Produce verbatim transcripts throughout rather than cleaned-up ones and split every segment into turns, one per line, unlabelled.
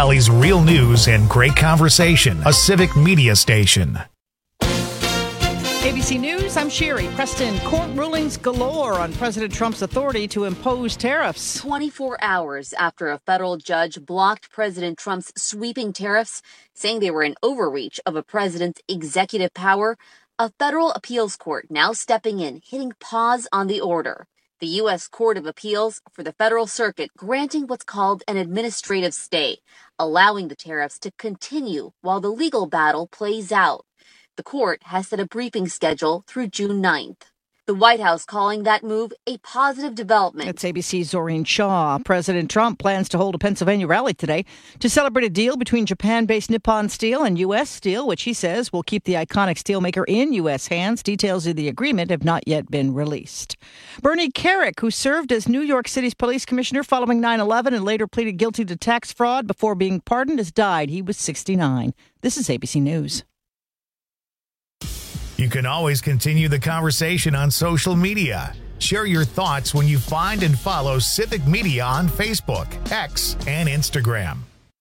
Valley's real news and great conversation. A Civic Media station.
A B C News, I'm Sherry. Preston, court rulings galore on President Trump's authority to impose tariffs.
twenty-four hours after a federal judge blocked President Trump's sweeping tariffs, saying they were an overreach of a president's executive power, a federal appeals court now stepping in, hitting pause on the order. The U S Court of Appeals for the Federal Circuit granting what's called an administrative stay, allowing the tariffs to continue while the legal battle plays out. The court has set a briefing schedule through June ninth. The White House calling that move a positive development.
That's A B C's Zorine Shaw. President Trump plans to hold a Pennsylvania rally today to celebrate a deal between Japan-based Nippon Steel and U S Steel, which he says will keep the iconic steelmaker in U S hands. Details of the agreement have not yet been released. Bernie Kerik, who served as New York City's police commissioner following nine eleven and later pleaded guilty to tax fraud before being pardoned, has died. He was sixty-nine. This is A B C News.
You can always continue the conversation on social media. Share your thoughts when you find and follow Civic Media on Facebook, X, and Instagram.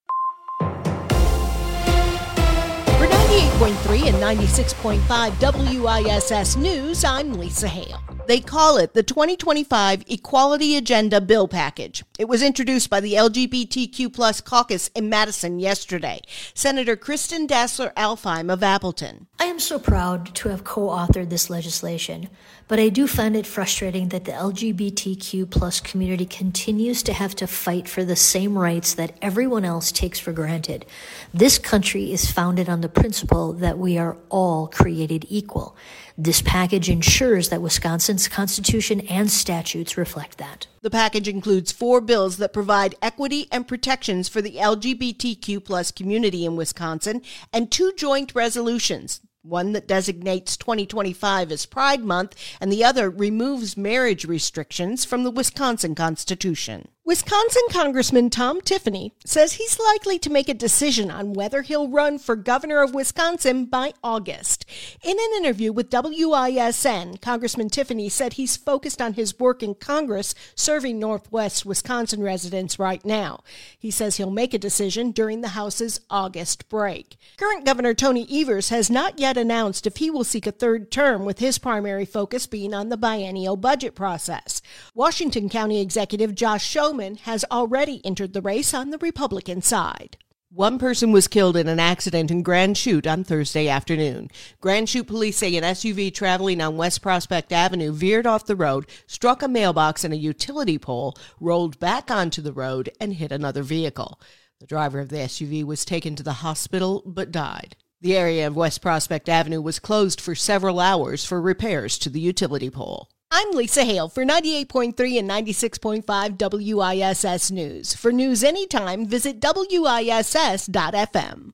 For ninety-eight point three and ninety-six point five W I S S News, I'm Lisa Hale. They call it the twenty twenty-five Equality Agenda Bill Package. It was introduced by the L G B T Q plus caucus in Madison yesterday. Senator Kristen Dassler-Alfheim of Appleton.
I am so proud to have co-authored this legislation, but I do find it frustrating that the L G B T Q plus community continues to have to fight for the same rights that everyone else takes for granted. This country is founded on the principle that we are all created equal. This package ensures that Wisconsin's Constitution and statutes reflect that.
The package includes four bills that provide equity and protections for the L G B T Q plus community in Wisconsin and two joint resolutions. One that designates twenty twenty-five as Pride Month, and the other removes marriage restrictions from the Wisconsin Constitution. Wisconsin Congressman Tom Tiffany says he's likely to make a decision on whether he'll run for governor of Wisconsin by August. In an interview with W I S N, Congressman Tiffany said he's focused on his work in Congress serving Northwest Wisconsin residents right now. He says he'll make a decision during the House's August break. Current Governor Tony Evers has not yet announced if he will seek a third term, with his primary focus being on the biennial budget process. Washington County Executive Josh Showman has already entered the race on the Republican side. One person was killed in an accident in Grand Chute on Thursday afternoon. Grand Chute police say an S U V traveling on West Prospect Avenue veered off the road, struck a mailbox and a utility pole, rolled back onto the road, and hit another vehicle. The driver of the S U V was taken to the hospital but died. The area of West Prospect Avenue was closed for several hours for repairs to the utility pole. I'm Lisa Hale for ninety-eight point three and ninety-six point five W I S S News. For news anytime, visit W I S S dot F M.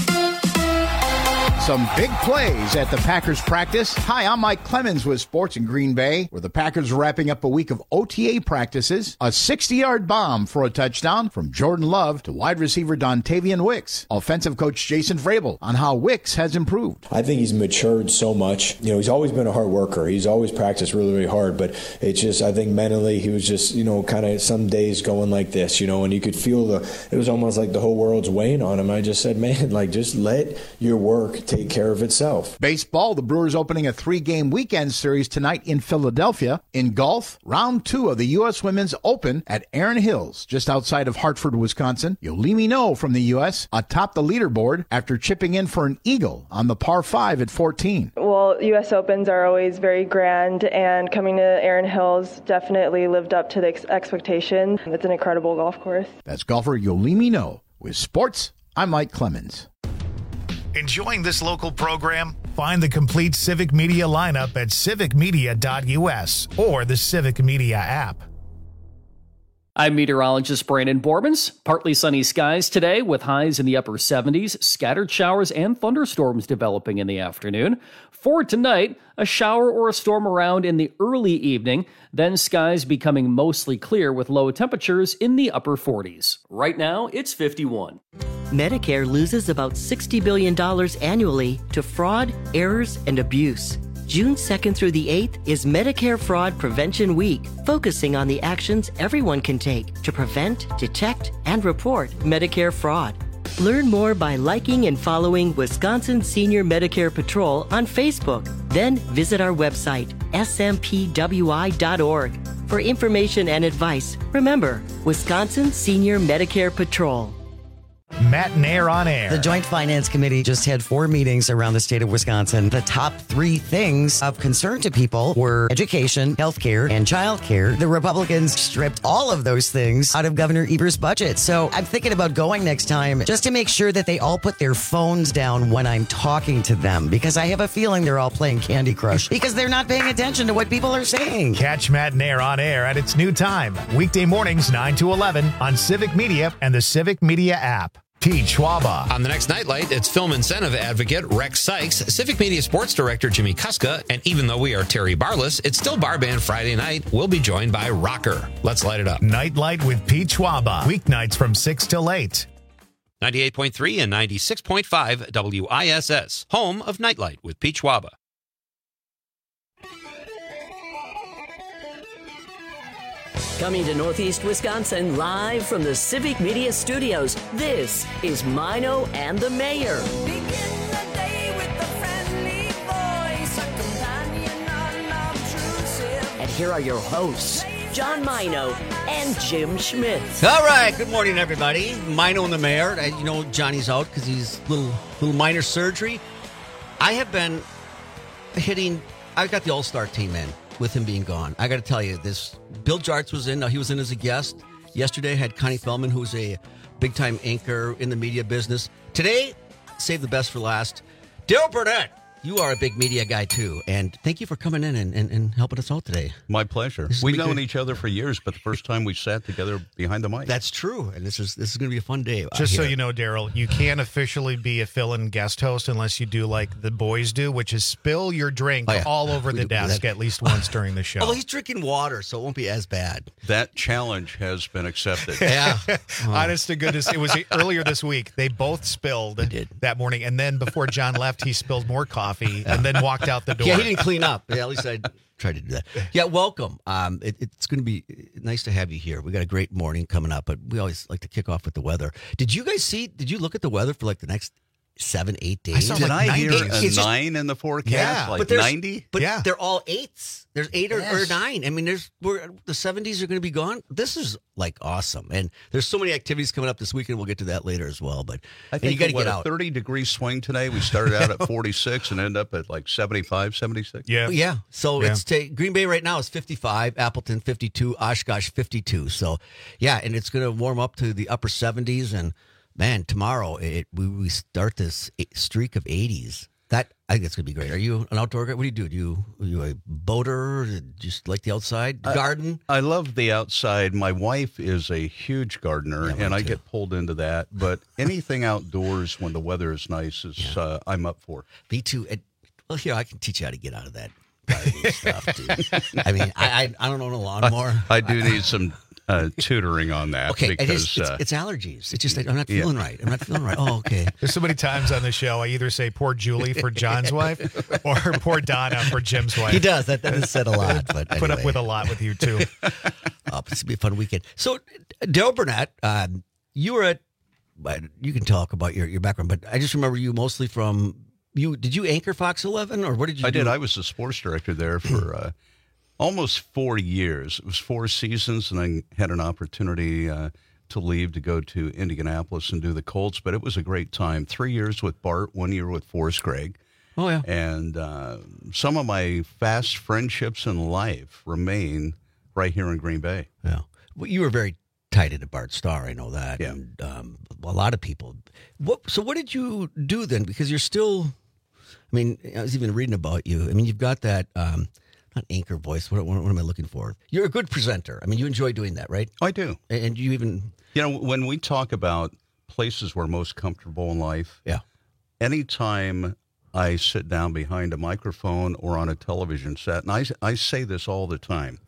Some big plays at the Packers practice. Hi, I'm Mike Clemens with Sports in Green Bay, where the Packers are wrapping up a week of O T A practices. A sixty-yard bomb for a touchdown from Jordan Love to wide receiver Dontavian Wicks. Offensive coach Jason Vrabel on how Wicks has improved.
I think he's matured so much. You know, he's always been a hard worker. He's always practiced really, really hard, but it's just, I think mentally he was just, you know, kind of some days going like this, you know, and you could feel the, it was almost like the whole world's weighing on him. I just said, man, like, just let your work take care of itself.
Baseball, the Brewers opening a three-game weekend series tonight in Philadelphia. In golf, round two of the U S Women's Open at Erin Hills, just outside of Hartford, Wisconsin. Yolimi No from the U S atop the leaderboard after chipping in for an eagle on the par five at fourteen.
Well, U S Opens are always very grand, and coming to Erin Hills definitely lived up to the ex- expectation. It's an incredible golf course.
That's golfer Yolimi No. With sports, I'm Mike Clemens.
Enjoying this local program? Find the complete Civic Media lineup at civic media dot U S or the Civic Media app.
I'm meteorologist Brandon Bormans. Partly sunny skies today with highs in the upper seventies, scattered showers and thunderstorms developing in the afternoon. For tonight, a shower or a storm around in the early evening, then skies becoming mostly clear with low temperatures in the upper forties. Right now, it's fifty-one.
Medicare loses about sixty billion dollars annually to fraud, errors, and abuse. June second through the eighth is Medicare Fraud Prevention Week, focusing on the actions everyone can take to prevent, detect, and report Medicare fraud. Learn more by liking and following Wisconsin Senior Medicare Patrol on Facebook. Then visit our website, S M P W I dot org. For information and advice, remember, Wisconsin Senior Medicare Patrol.
Matt and Air on Air.
The Joint Finance Committee just had four meetings around the state of Wisconsin. The top three things of concern to people were education, healthcare, and childcare. The Republicans stripped all of those things out of Governor Evers' budget. So I'm thinking about going next time just to make sure that they all put their phones down when I'm talking to them, because I have a feeling they're all playing Candy Crush because they're not paying attention to what people are saying.
Catch Matt and Air on Air at its new time, weekday mornings nine to eleven on Civic Media and the Civic Media app. Pete Schwaba.
On the next Nightlight, it's film incentive advocate Rex Sykes, Civic Media Sports Director Jimmy Kuska, and even though we are Terry Barless, it's still Bar Band Friday night. We'll be joined by Rocker. Let's light it up.
Nightlight with Pete Schwaba. Weeknights from six till eight.
ninety-eight point three and ninety-six point five W I S S, home of Nightlight with Pete Schwaba.
Coming to Northeast Wisconsin, live from the Civic Media Studios, this is Mino and the Mayor. Begin the day with a friendly voice, a companion unobtrusive. And here are your hosts, John Mino and Jim Schmidt.
All right, good morning, everybody. Mino and the Mayor. You know, Johnny's out because he's little little minor surgery. I have been hitting, I got the All-Star team in. With him being gone, I got to tell you, this Bill Jarts was in. Now he was in as a guest yesterday. Had Connie Feldman, who's a big-time anchor in the media business. Today, save the best for last. Daryl Burnett, you are a big media guy too, and thank you for coming in and, and, and helping us out today.
My pleasure. We've known good. each other for years, but the first time we sat together behind the mic.
That's true, and this is this is going to be a fun day.
Just so you know, Daryl, you can't officially be a fill-in guest host unless you do like the boys do, which is spill your drink oh, yeah. all over we the desk at least once during the show.
Although he's drinking water, so it won't be as bad.
That challenge has been accepted.
yeah.
Oh. Honest to goodness, it was earlier this week. They both spilled that morning, and then before John left, he spilled more coffee, and then walked out the door.
Yeah, he didn't clean up. Yeah, at least I tried to do that. Yeah, welcome. Um, it, it's going to be nice to have you here. We got a great morning coming up, but we always like to kick off with the weather. Did you guys see? Did you look at the weather for like the next seven, eight days?
I saw Did
like
I hear a
it's
nine
just,
in the forecast?
Yeah,
like
but
ninety?
But
yeah.
they're all eights. There's eight or,
yes.
or nine. I mean, there's we're, the seventies are going to be gone. This is like awesome, and there's so many activities coming up this weekend. We'll get to that later as well. But
I think
you got to get
a
out.
thirty degree swing today. We started out at forty-six and end up at like seventy-five, seventy-six.
Yeah,
yeah. So
yeah.
it's t- Green Bay right now is fifty-five, Appleton fifty-two, Oshkosh fifty-two. So yeah, and it's going to warm up to the upper seventies. And man, tomorrow it we, we start this streak of eighties. That I think it's gonna be great. Are you an outdoor guy? What do you do? Do you are you a boater? Just like the outside garden?
I, I love the outside. My wife is a huge gardener, yeah, and I too. get pulled into that. But anything outdoors when the weather is nice is yeah. uh, I'm up for.
Me too. And, well, here I can teach you how to get out of that gardening stuff, dude. I mean, I I, I don't own a lawnmower.
I, I do need some. Uh, tutoring on that.
Okay,
because,
it is, it's,
uh,
it's allergies. It's just I'm not feeling yeah. right. I'm not feeling right. Oh, okay.
There's so many times on the show I either say poor Julie for John's wife or poor Donna for Jim's wife.
He does. That, that is said a lot. But anyway.
Put up with a lot with you, too.
Oh, this will be a fun weekend. So, Daryl Burnett, um, you were at, you can talk about your, your background, but I just remember you mostly from, you. did you anchor Fox eleven or what did you
I
do?
did. I was the sports director there for uh, almost four years. It was four seasons, and I had an opportunity uh, to leave to go to Indianapolis and do the Colts, but it was a great time. Three years with Bart, one year with Forrest Gregg.
Oh, yeah.
And uh, some of my fast friendships in life remain right here in Green Bay.
Yeah. Well, you were very tied into Bart Starr, I know that.
Yeah.
And um, a lot of people. What, so what did you do then? Because you're still, I mean, I was even reading about you. I mean, you've got that... Um, Not anchor voice. What, what, what am I looking for? You're a good presenter. I mean, you enjoy doing that, right?
I do.
And you even...
You know, when we talk about places we're most comfortable in life,
yeah.
anytime I sit down behind a microphone or on a television set, and I, I say this all the time,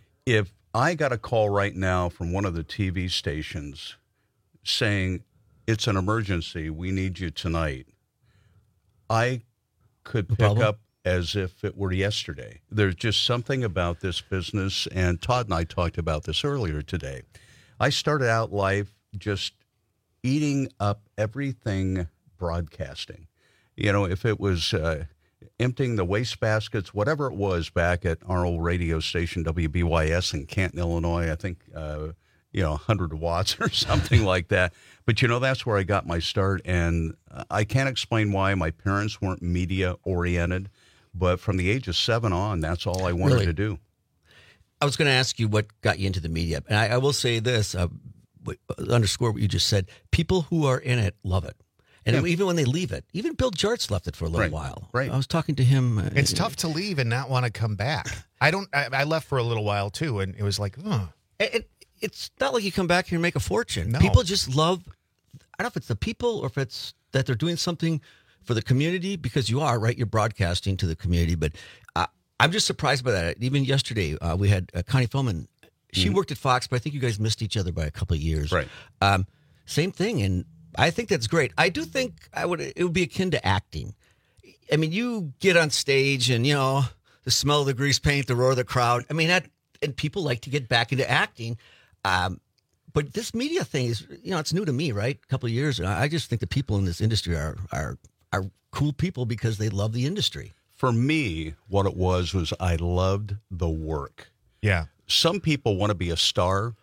if I got a call right now from one of the T V stations saying, it's an emergency, we need you tonight, I could
no
pick
problem.
up as if it were yesterday. There's just something about this business, and Todd and I talked about this earlier today. I started out life just eating up everything broadcasting. You know, if it was uh, emptying the waste baskets, whatever it was back at our old radio station, W B Y S in Canton, Illinois, I think, uh, you know, one hundred watts or something like that. But, you know, that's where I got my start, and I can't explain why my parents weren't media-oriented. But from the age of seven on, that's all I wanted
Really?
to do.
I was going to ask you what got you into the media. And I, I will say this, uh, underscore what you just said. People who are in it love it. And
Yeah.
even when they leave it, even Bill Jartz left it for a little
Right.
while.
Right.
I was talking to him. Uh,
It's tough to leave and not want to come back. I don't. I, I left for a little while too, and it was like, oh,
It, it, it's not like you come back here and make a fortune.
No.
People just love, I don't know if it's the people or if it's that they're doing something for the community, because you are, right? You're broadcasting to the community. But uh, I'm just surprised by that. Even yesterday, uh, we had uh, Connie Feldman. She
Mhm.
worked at Fox, but I think you guys missed each other by a couple of years.
Right.
Um, same thing. And I think that's great. I do think I would. It would be akin to acting. I mean, you get on stage and, you know, the smell of the grease paint, the roar of the crowd. I mean, that, and people like to get back into acting. Um, but this media thing is, you know, it's new to me, right? A couple of years. And I I just think the people in this industry are, are, are cool people because they love the industry.
For me, what it was was I loved the work.
Yeah.
Some people want to be a star.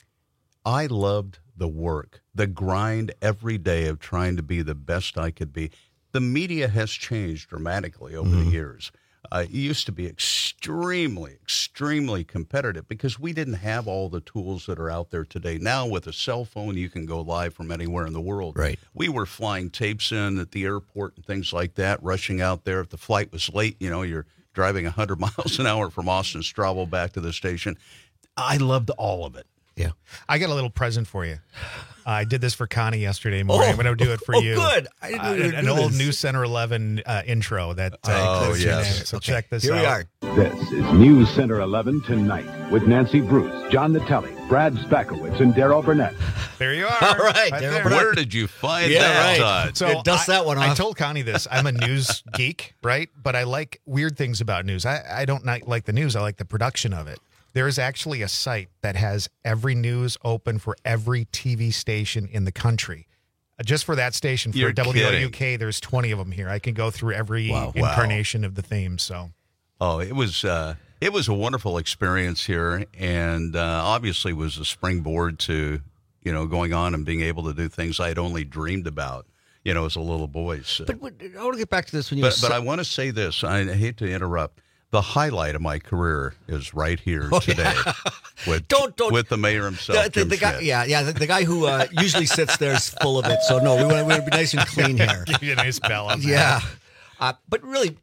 I loved the work, the grind every day of trying to be the best I could be. The media has changed dramatically over
Mm-hmm.
the years. Uh, it used to be extremely, extremely competitive because we didn't have all the tools that are out there today. Now with a cell phone, you can go live from anywhere in the world.
Right.
We were flying tapes in at the airport and things like that, rushing out there. If the flight was late, you know, you're driving one hundred miles an hour from Austin Straubel back to the station. I loved all of it.
Yeah.
I got a little present for you. I did this for Connie yesterday morning.
Oh.
I'm going to do it for
Oh,
you.
good. I didn't know
Uh,
you were
an,
gonna
an
do
old
this.
News Center eleven uh, intro that uh,
Oh,
includes your
yes.
name. So
Okay.
check this
Here
out.
we are.
This is News Center eleven Tonight with Nancy Bruce, John Natale, Brad Spakowitz, and Daryl Burnett.
There you are.
All right, Daryl
there.
Burnett.
Where did you find
Yeah,
that,
right.
Todd?
So
Yeah, dust
I,
that one
I
off.
told Connie this. I'm a news geek, right? But I like weird things about news. I, I don't not like the news. I like the production of it. There is actually a site that has every news open for every T V station in the country. Uh, Just for that station, for
You're
W L U K,
kidding.
there's twenty of them here. I can go through every
Wow.
Wow.
incarnation of the theme. So
Oh, it was uh, it was a wonderful experience here, and uh, obviously was a springboard to, you know, going on and being able to do things I had only dreamed about, you know, as a little boy. So.
But what- I want to get back to this when you
But,
were
but I want to say this. I hate to interrupt. The highlight of my career is right here
Oh,
today with
Don't- don't-
with the mayor himself,
The, the,
Jim
the guy,
Schmidt.
yeah, yeah, the, the guy who uh, usually sits there is full of it. So no, we want, we want to be nice and clean here.
give you a nice bell on that.
Yeah, uh, but really,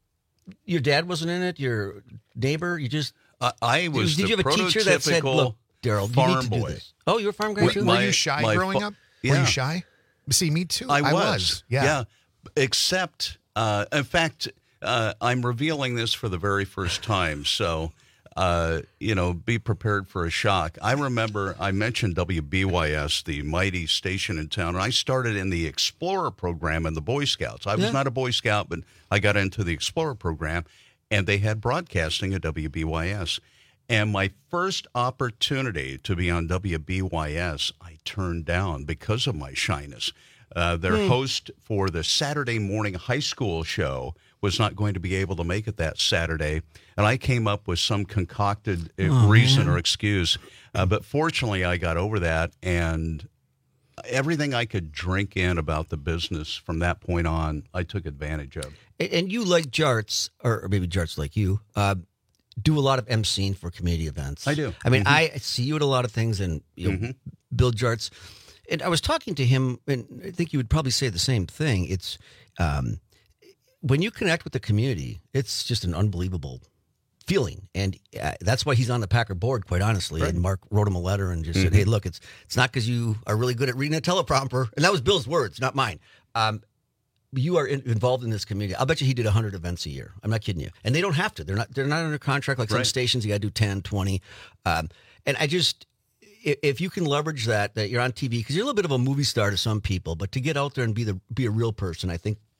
your dad wasn't in it. Your neighbor, you just
I, I was
did
the
you have a teacher that said,
prototypical
"Look, Daryl, you
farm
need to do
boy.
this"? Oh, you're a farm guy
Were,
too.
were
My-
you shy
my
growing
fa-
up? Were
Yeah.
you shy? See, me too.
I was.
was. Yeah.
Except, uh, in fact, uh, I'm revealing this for the very first time. So, uh, you know, be prepared for a shock. I remember I mentioned W B Y S, the mighty station in town, and I started in the Explorer program in the Boy Scouts. I was
Yeah.
not a Boy Scout, but I got into the Explorer program, and they had broadcasting at W B Y S. And my first opportunity to be on W B Y S, I turned down because of my shyness. Uh, their
Hmm.
host for the Saturday morning high school show was not going to be able to make it that Saturday. And I came up with some concocted uh,
Oh,
reason
man.
or excuse. Uh, but fortunately, I got over that. And everything I could drink in about the business from that point on, I took advantage of.
And, and you like Jarts, or, or maybe Jarts like you, uh, do a lot of emceeing for community events.
I do.
I mean,
Mhm.
I see you at a lot of things, and you know,
Mhm.
Bill Jarts. And I was talking to him, and I think you would probably say the same thing. It's um, when you connect with the community, it's just an unbelievable feeling, and uh, that's why he's on the Packer board, quite honestly.
Right.
And Mark wrote him a letter and just said,
Mhm.
"Hey, look, it's it's not because you are really good at reading a teleprompter," and that was Bill's words, not mine. Um, you are in, involved in this community. I'll bet you he did one hundred events a year. I'm not kidding you. And they don't have to. They're not They're not under contract like some
Right.
stations. You got to do ten, twenty. Um, and I just, i- if you can leverage that, that you're on T V, because you're a little bit of a movie star to some people, but to get out there and be the be a real person, I think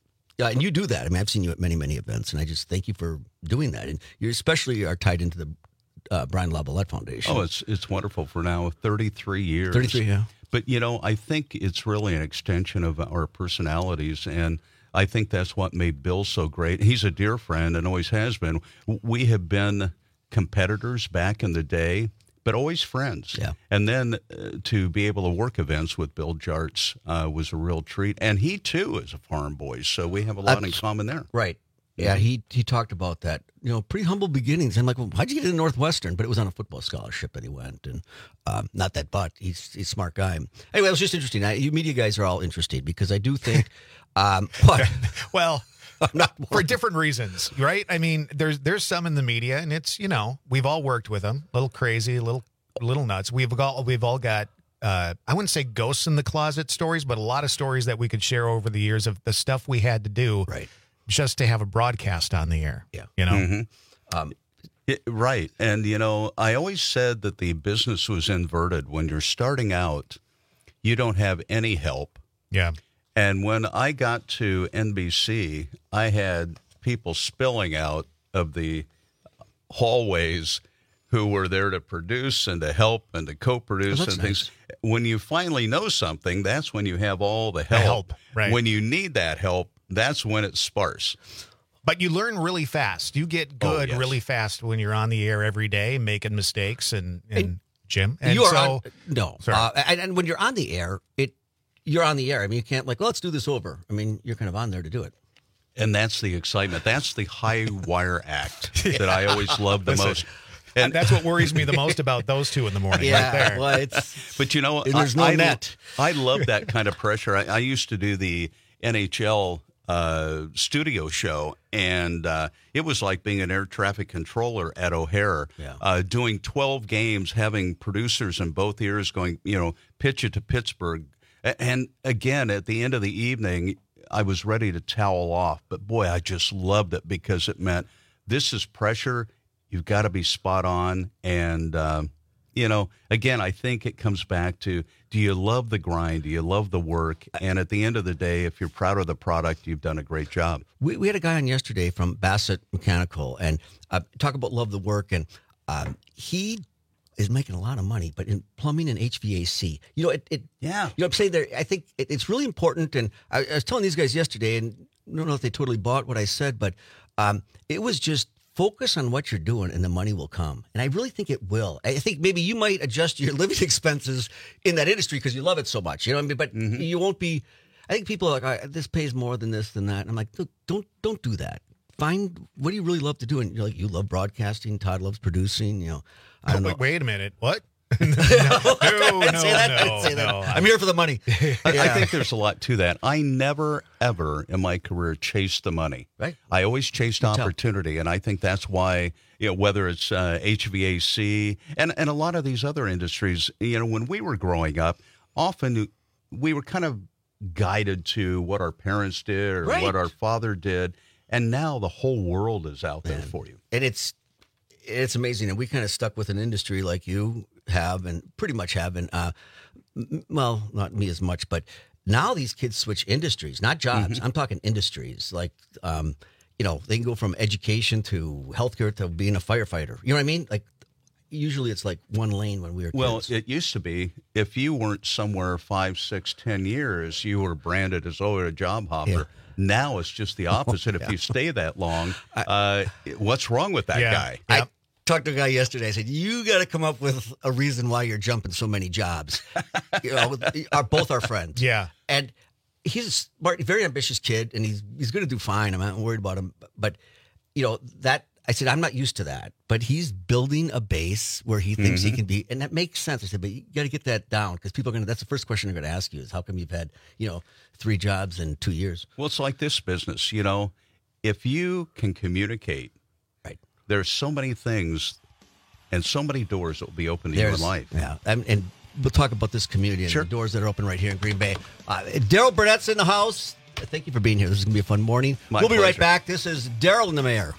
Yeah, and you do that. I mean, I've seen you at many, many events, and I just thank you for doing that. And you especially are tied into the uh, Brian LaViolette Foundation.
Oh, it's it's wonderful for now thirty-three years.
thirty-three, yeah.
But, you know, I think it's really an extension of our personalities, and I think that's what made Bill so great. He's a dear friend and always has been. We have been competitors back in the day, but always friends.
Yeah.
And then uh, to be able to work events with Bill Jarts uh, was a real treat. And he, too, is a farm boy, so we have a lot uh, in common there.
Right. Yeah, he he talked about that. You know, pretty humble beginnings. I'm like, well, how'd you get into Northwestern? But it was on a football scholarship that he went, and um, not that, but he's he's a smart guy. Anyway, it was just interesting. I, you media guys are all interested because I do think, um, what?
well,
I'm not
for different reasons, right? I mean, there's there's some in the media, and it's you know we've all worked with them, a little crazy, a little a little nuts. We've got we've all got. Uh, I wouldn't say ghosts in the closet stories, but a lot of stories that we could share over the years of the stuff we had to do.
Right.
Just to have a broadcast on the air.
Yeah.
You know?
Mm-hmm. Um, it, right. And, you know, I always said that the business was inverted. When you're starting out, you don't have any help.
Yeah.
And when I got to N B C, I had people spilling out of the hallways who were there to produce and to help and to co-produce
oh,
and
nice.
things. When you finally know something, that's when you have all the help.
The help, right.
When you need that help, that's when it's sparse.
But you learn really fast. You get good
oh, yes.
really fast when you're on the air every day, making mistakes and, and, and Jim. And
you are
so,
on, no.
Sorry.
Uh, and, and when you're on the air, it you're on the air. I mean, you can't like, well, let's do this over. I mean, you're kind of on there to do it.
And that's the excitement. That's the high wire act that I always love the
Listen,
most. And
that's what worries me the most about those two in the morning.
Yeah,
right there.
well, it's,
but you know,
there's
I,
no
I,
net.
I love that kind of pressure. I, I used to do the N H L uh, studio show, and uh, it was like being an air traffic controller at O'Hare,
yeah.
uh, doing twelve games, having producers in both ears going, you know, pitch it to Pittsburgh. And again, at the end of the evening, I was ready to towel off. But boy, I just loved it because it meant this is pressure. You've got to be spot on. And, um, you know, again, I think it comes back to, do you love the grind? Do you love the work? And at the end of the day, if you're proud of the product, you've done a great job.
We, we had a guy on yesterday from Bassett Mechanical, and uh, talk about love the work. And um, he is making a lot of money, but in plumbing and H V A C, you know, it, it
yeah,
you know, I'm saying there, I think it, it's really important. And I, I was telling these guys yesterday, and I don't know if they totally bought what I said, but um, it was just, focus on what you're doing and the money will come. And I really think it will. I think maybe you might adjust your living expenses in that industry because you love it so much. You know what I mean? But mm-hmm. you won't be, I think people are like, all right, this pays more than this, than that. And I'm like, look, don't, don't do that. Find, what do you really love to do? And you're like, you love broadcasting. Todd loves producing, you know. I don't
oh,
know.
Wait, wait a minute. What? no, no, no, no, no.
I'm here for the money.
I, yeah. I think there's a lot to that. I never, ever in my career chased the money.
Right.
I always chased opportunity, and I think that's why, you know, whether it's uh, H V A C and, and a lot of these other industries, you know, when we were growing up, often we were kind of guided to what our parents did or
right.
what our father did, and now the whole world is out there
Man.
for you.
And it's it's amazing, and we kind of stuck with an industry like you have and pretty much have, and uh, well, not me as much, but now these kids switch industries, not jobs. Mm-hmm. I'm talking industries. Like, um, you know, they can go from education to healthcare to being a firefighter. You know what I mean? Like, usually it's like one lane when we were
well,
kids.
Well, it used to be if you weren't somewhere five, six, ten years, you were branded as, oh, a job hopper.
Yeah.
Now it's just the opposite.
yeah.
If you stay that long, uh, what's wrong with that
yeah.
guy?
I talked to a guy yesterday. I said, you got to come up with a reason why you're jumping so many jobs. you know, our, both our friends.
Yeah.
And he's a smart, very ambitious kid, and he's he's going to do fine. I'm not worried about him. But, you know, that, I said, I'm not used to that. But he's building a base where he thinks mm-hmm. he can be, and that makes sense. I said, but you got to get that down because people are going to, that's the first question they're going to ask you is, how come you've had, you know, three jobs in two years?
Well, it's like this business, you know, if you can communicate,
right?
There's so many things and so many doors that will be open to
There's,
you in life.
Yeah. And, and we'll talk about this community and
sure.
the doors that are open right here in Green Bay. Uh, Daryl Burnett's in the house. Thank you for being here. This is going to be a fun morning.
My
we'll be
pleasure.
right back. This is Daryl and the Mayor.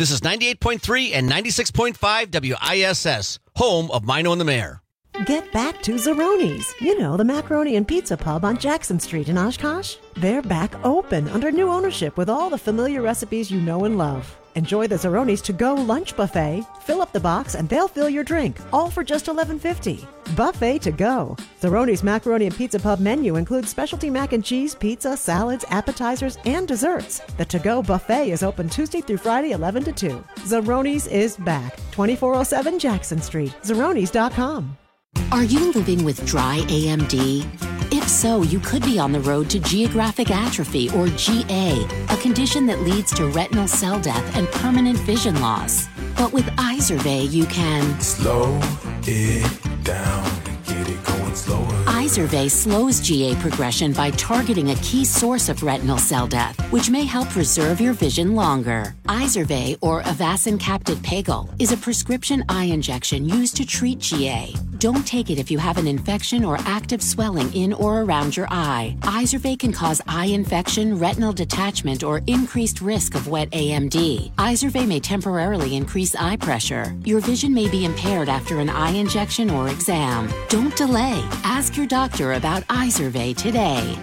This is ninety-eight point three and ninety-six point five W I S S, home of Mino and the Mayor.
Get back to Zeroni's. You know, the macaroni and pizza pub on Jackson Street in Oshkosh. They're back open under new ownership with all the familiar recipes you know and love. Enjoy the Zeroni's to-go lunch buffet. Fill up the box and they'll fill your drink, all for just eleven fifty. Buffet to go. Zeroni's Macaroni and Pizza Pub menu includes specialty mac and cheese, pizza, salads, appetizers, and desserts. The to-go buffet is open Tuesday through Friday, eleven to two. Zeroni's is back. twenty-four oh seven Jackson Street. Zeronis dot com.
Are you living with dry A M D? If so, you could be on the road to geographic atrophy, or G A, a condition that leads to retinal cell death and permanent vision loss. But with Izervay, you can
slow it down and get it going slower.
Izervay slows G A progression by targeting a key source of retinal cell death, which may help preserve your vision longer. Izervay, or Avastin Capted Pagel, is a prescription eye injection used to treat G A. Don't take it if you have an infection or active swelling in or around your eye. Izervay can cause eye infection, retinal detachment, or increased risk of wet A M D. Izervay may temporarily increase eye pressure. Your vision may be impaired after an eye injection or exam. Don't delay. Ask your doctor about Izervay today.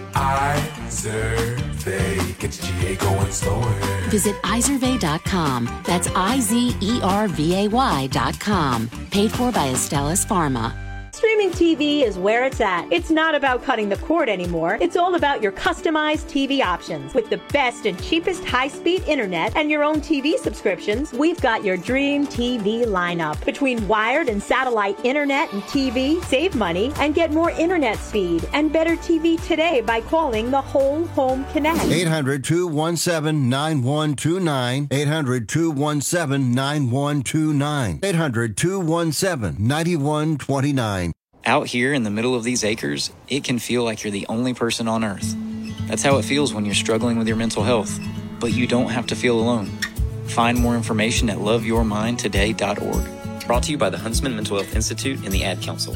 Izervay gets G A going slower.
Visit Izervay dot com. That's I Z E R V A Y dot com. Paid for by Astellas Pharma.
Streaming T V is where it's at. It's not about cutting the cord anymore. It's all about your customized T V options. With the best and cheapest high-speed internet and your own T V subscriptions, we've got your dream T V lineup. Between wired and satellite internet and T V, save money and get more internet speed and better T V today by calling the Whole Home Connect.
eight hundred, two one seven, nine one two nine. eight hundred, two one seven, nine one two nine. eight hundred, two one seven, nine one two nine.
Out here in the middle of these acres, it can feel like you're the only person on Earth. That's how it feels when you're struggling with your mental health. But you don't have to feel alone. Find more information at love your mind today dot org. Brought to you by the Huntsman Mental Health Institute and the Ad Council.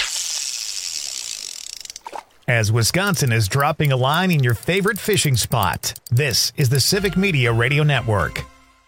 As Wisconsin is dropping a line in your favorite fishing spot, this is the Civic Media Radio Network.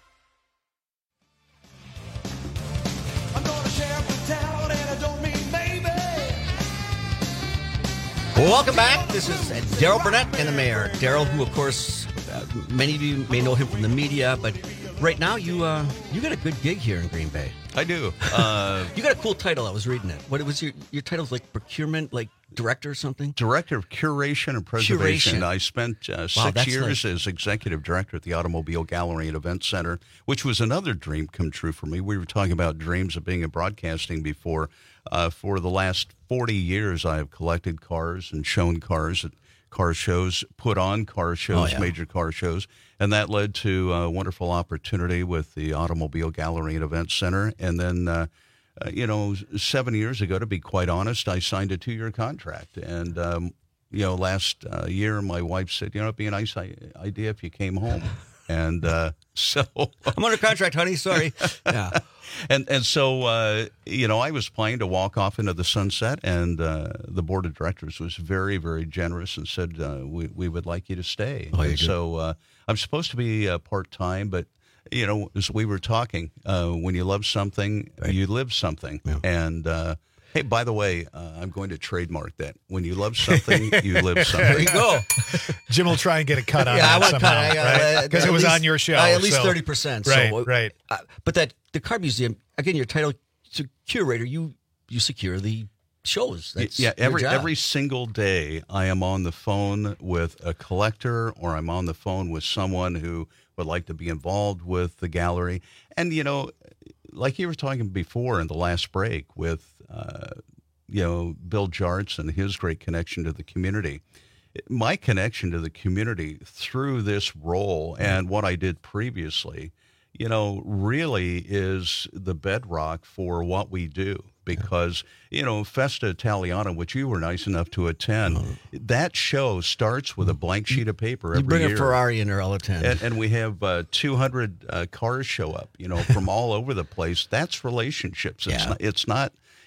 Welcome back. This is Daryl Burnett and the Mayor. Daryl, who, of course, uh, many of you may know him from the media, but right now you uh, you got a good gig here in Green Bay.
I do. Uh,
you got a cool title. I was reading it. What was your your title's like procurement, like director or something?
Director of Curation and Preservation.
Curation.
I spent uh,
Wow,
six
that's
years
like-
as executive director at the Automobile Gallery and Event Center, which was another dream come true for me. We were talking about dreams of being in broadcasting before. Uh, for the last forty years, I have collected cars and shown cars at car shows, put on car shows,
Oh, yeah.
major car shows, and that led to a wonderful opportunity with the Automobile Gallery and Event Center. And then, uh, uh, you know, seven years ago, to be quite honest, I signed a two-year contract. And, um, you know, last uh, year, my wife said, you know, it'd be a nice I- idea if you came home. And uh, so
I'm under contract, honey. Sorry. Yeah.
And and so, uh, you know, I was planning to walk off into the sunset, and uh, the board of directors was very, very generous and said, uh, we, we would like you to stay.
Oh, you
and
do?
so uh, I'm supposed to be uh, part-time, but, you know, as we were talking, uh, when you love something, you live something.
Yeah.
And, uh, hey, by the way, uh, I'm going to trademark that. When you love something, you live something.
There you go.
Jim will try and get a cut on
Yeah, I
that
want
somehow,
cut. I got-
right?
uh,
Because
at
it was
least-
on your show.
uh, at least
so-
thirty percent.
Right,
so,
right.
Uh, but that the car museum, again, your title, to curator, you you secure the shows. That's
yeah,
your
every
job.
every single day I am on the phone with a collector, or I'm on the phone with someone who would like to be involved with the gallery. And, you know, like you were talking before in the last break with, uh, you know, Bill Jarts and his great connection to the community. My connection to the community through this role and what I did previously, you know, really is the bedrock for what we do. Because, you know, Festa Italiana, which you were nice enough to attend, that show starts with a blank sheet of paper every
You bring
year.
a Ferrari in there, I'll attend.
And, and we have uh, two hundred uh, cars show up, you know, from all over the place. That's relationships. It's
Yeah.
not, it's not,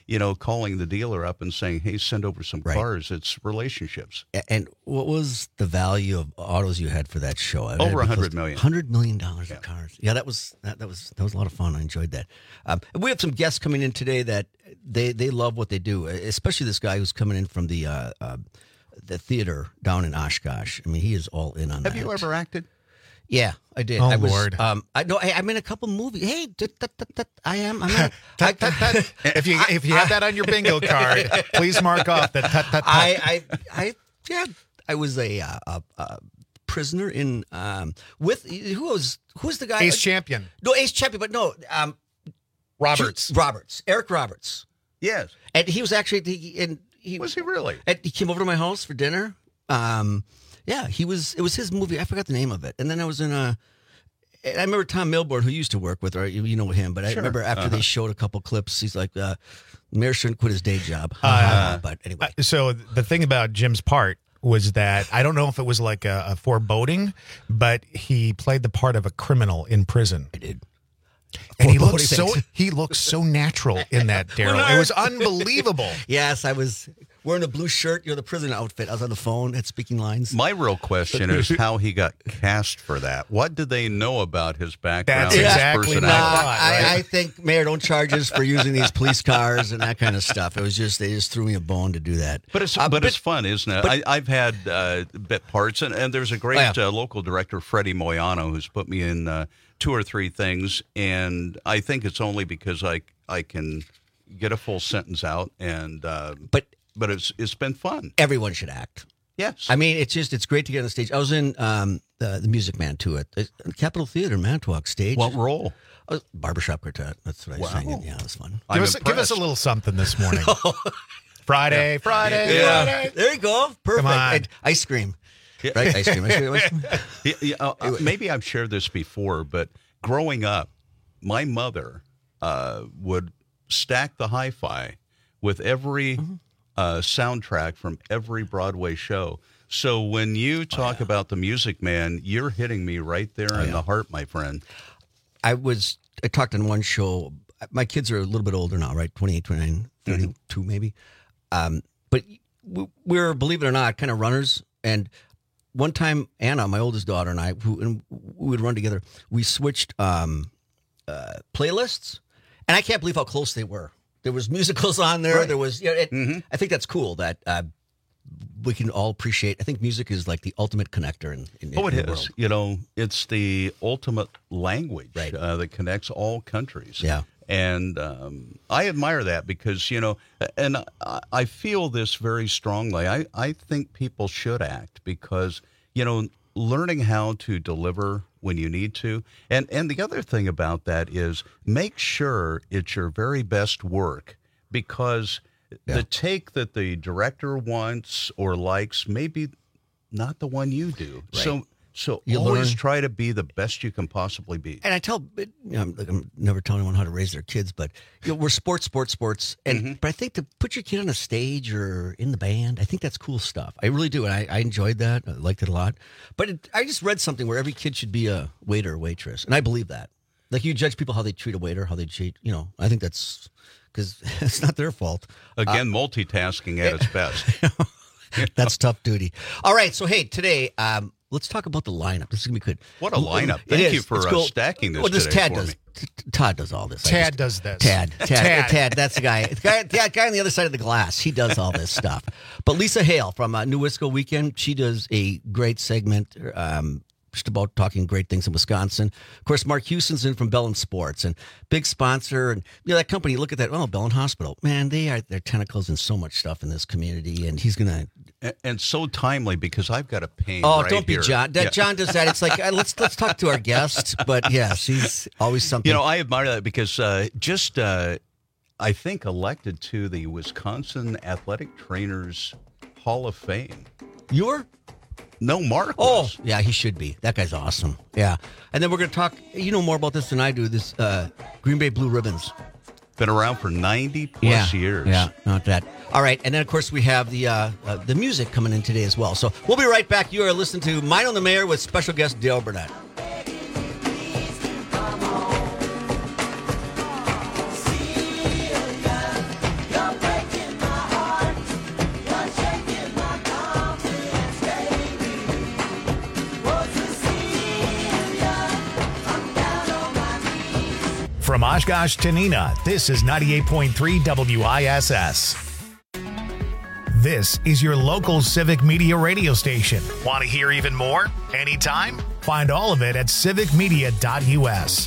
you know, calling the dealer up and saying, hey, send over some
Right.
cars. It's relationships.
A- And what was the value of autos you had for that show? I-
Over
I'd be
a hundred
close to
million.
Hundred million dollars of cars. Yeah, that was that, that was that was a lot of fun. I enjoyed that. Um, and we have some guests coming in today that they they love what they do, especially this guy who's coming in from the uh, uh, the theater down in Oshkosh. I mean, he is all in on
Have
that.
you ever acted?
Yeah, I did.
Oh,
I was,
Lord.
Um, I know. I, I'm in a couple movies. Hey, tut, tut, tut, tut, I am. I'm not. I,
If you if you have that on your bingo card, please mark off that. Tut, tut, tut.
I, I, I, yeah, I was a, uh, a, a prisoner in um, with who was who's the guy?
Ace Champion.
No, Ace Champion, but no, um,
Roberts.
Roberts, Eric Roberts,
Yes.
and he was actually he, and he
Was he really?
and he came over to my house for dinner. Um, yeah, he was. It was his movie. I forgot the name of it. And then I was in a. I remember Tom Milborn, who you used to work with, or you, you know him. But I
Sure.
remember after
Uh-huh.
they showed a couple clips, he's like, uh, "Mayor shouldn't quit his day job."
Uh,
but anyway,
Uh, So the thing about Jim's part was that I don't know if it was like a, a foreboding, but he played the part of a criminal in prison.
I did.
And he
Foreboding,
looked so
thanks.
he looked so natural in that, Daryl. It was unbelievable.
Yes, I was wearing a blue shirt, you know, the prison outfit. I was on the phone at speaking lines.
My real question is how he got cast for that. What did they know about his background?
That's
and his
exactly
No,
personality?
my thought, right?
I, I think Mayor don't charge us for using these police cars and that kind of stuff. It was just they just threw me a bone to do that.
But it's
Uh,
but, it's fun, isn't it?
but-
I, I've had uh, bit parts, and, and there's a great
Oh, yeah.
uh, local director, Freddie Moyano, who's put me in uh, two or three things, and I think it's only because I I can get a full sentence out, and uh,
But
but it's it's been fun.
everyone should act.
Yes,
I mean, it's just it's great to get on the stage. I was in um, the, the Music Man too at the Capitol Theater, Manitowoc stage.
what role?
I was barbershop quartet. That's what I was
Wow.
singing. Yeah, it was fun.
I'm
Give us, give us a
impressed.
little something this morning. Friday, Friday,
Yeah,
Friday.
there you go. Perfect.
Come on.
And ice cream, right? Ice cream. Ice cream. Ice cream.
Yeah, yeah, uh, uh, maybe I've shared this before, but growing up, my mother uh, would stack the hi-fi with every uh, soundtrack from every Broadway show. So when you talk
Oh, yeah.
about the Music Man, you're hitting me right there
Oh,
in
yeah.
the heart, my friend.
I was, I talked on one show. My kids are a little bit older now, right? twenty-eight, twenty-nine, thirty-two maybe. Um, but we- we're, believe it or not, kind of runners. And one time, Anna, my oldest daughter, and I, who and we would run together, we switched um, uh, playlists. And I can't believe how close they were. There was musicals on there.
Right.
There was, you know, it,
Mm-hmm.
I think that's cool that uh, we can all appreciate. I think music is like the ultimate connector in, in,
Oh, it
in the
is.
world.
You know, it's the ultimate language
Right.
uh, that connects all countries.
Yeah.
And um, I admire that because, you know, and I, I feel this very strongly. I, I think people should act because, you know, learning how to deliver when you need to. And, and the other thing about that is make sure it's your very best work because
Yeah.
the take that the director wants or likes may be not the one you do.
Right.
So so
You
always
learn.
try to be the best you can possibly be.
And I tell, you know, I'm, like, I'm never telling anyone how to raise their kids, but you know, we're sports, sports, sports. And
Mm-hmm.
but I think to put your kid on a stage or in the band, I think that's cool stuff. I really do, and I, I enjoyed that. I liked it a lot. But it, I just read something where every kid should be a waiter or waitress, and I believe that. Like you judge people how they treat a waiter, how they treat, you know. I think that's because it's not their fault.
Again, multitasking at its best.
That's tough duty. All right, so hey, today um, let's talk about the lineup. This is gonna be good.
What a lineup.
It
Thank
is.
you for,
It's
uh,
cool.
stacking this
Well, this
today
Tad
for
does.
me.
T- T- Todd does all this. I
Tad
just-
does this.
Tad, Tad,
Tad.
Tad, that's the guy. The guy, the guy on the other side of the glass. He does all this stuff. But Lisa Hale from uh, New Wisco Weekend, she does a great segment. Um, just about talking great things in Wisconsin. Of course, Mark Houston's in from Bellin Sports and big sponsor. And you know that company. Look at that. Oh, Bellin Hospital. Man, they are their tentacles in so much stuff in this community. And he's gonna.
And, and so timely because I've got a pain.
Oh,
right
don't be
here.
John. That
Yeah.
John does that. It's like uh, let's let's talk to our guest. But yes, he's always something.
You know, I admire that because uh, just uh, I think elected to the Wisconsin Athletic Trainers Hall of Fame.
You're.
No, Mark.
Oh,
was.
yeah, he should be. That guy's awesome. Yeah. And then we're going to talk, you know more about this than I do, this uh, Green Bay Blue Ribbons.
Been around for ninety plus
yeah.
years.
Yeah, not that. All right. And then, of course, we have the uh, uh, the music coming in today as well. So we'll be right back. You are listening to Mine on the Mayor with special guest Dale Burnett.
From Oshkosh to Neenah, this is ninety-eight point three W I S S. This is your local Civic Media radio station. Want to hear even more? Anytime? Find all of it at civic media dot U S.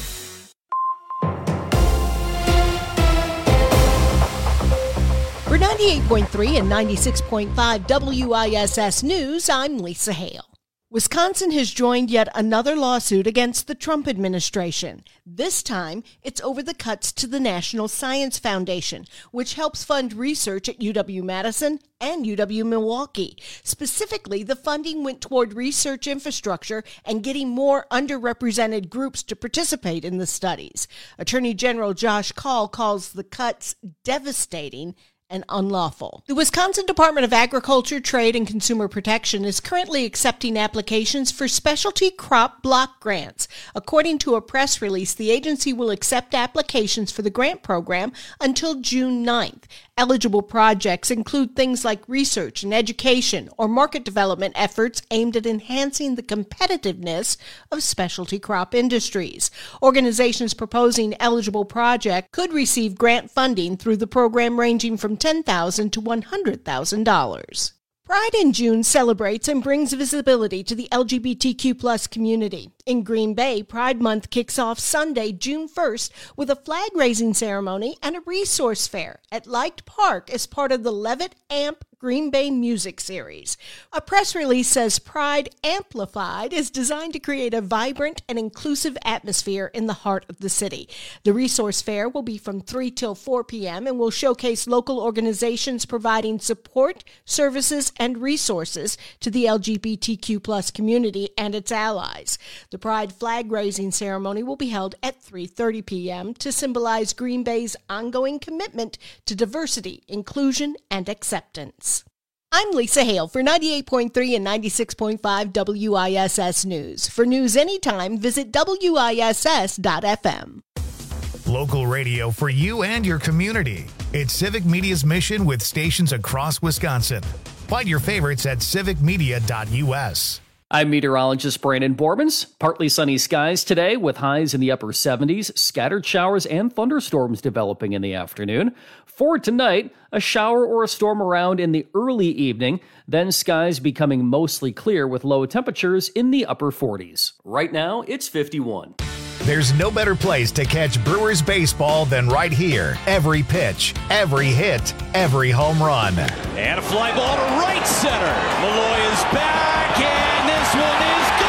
For ninety-eight point three and ninety-six point five W I S S News, I'm Lisa Hale. Wisconsin has joined yet another lawsuit against the Trump administration. This time, it's over the cuts to the National Science Foundation, which helps fund research at U W-Madison and U W-Milwaukee. Specifically, the funding went toward research infrastructure and getting more underrepresented groups to participate in the studies. Attorney General Josh Kaul calls the cuts devastating and unlawful. The Wisconsin Department of Agriculture, Trade, and Consumer Protection is currently accepting applications for specialty crop block grants. According to a press release, the agency will accept applications for the grant program until June ninth. Eligible projects include things like research and education or market development efforts aimed at enhancing the competitiveness of specialty crop industries. Organizations proposing eligible projects could receive grant funding through the program ranging from ten thousand dollars to one hundred thousand dollars. Pride in June celebrates and brings visibility to the L G B T Q plus community. In Green Bay, Pride Month kicks off Sunday, June first, with a flag-raising ceremony and a resource fair at Light Park as part of the Levitt Amp Green Bay Music Series. A press release says Pride Amplified is designed to create a vibrant and inclusive atmosphere in the heart of the city. The resource fair will be from three till four p.m. and will showcase local organizations providing support, services, and resources to the L G B T Q plus community and its allies. The Pride flag-raising ceremony will be held at three thirty p.m. to symbolize Green Bay's ongoing commitment to diversity, inclusion, and acceptance. I'm Lisa Hale for ninety-eight point three and ninety-six point five W I S S News. For news anytime, visit W I S S dot F M.
Local radio for you and your community. It's Civic Media's mission with stations across Wisconsin. Find your favorites at civic media dot U S.
I'm meteorologist Brandon Bormans. Partly sunny skies today with highs in the upper seventies, scattered showers and thunderstorms developing in the afternoon. For tonight, a shower or a storm around in the early evening, then skies becoming mostly clear with low temperatures in the upper forties. Right now, it's fifty-one.
There's no better place to catch Brewers baseball than right here. Every pitch, every hit, every home run.
And a fly ball to right center. Malloy is back, and this one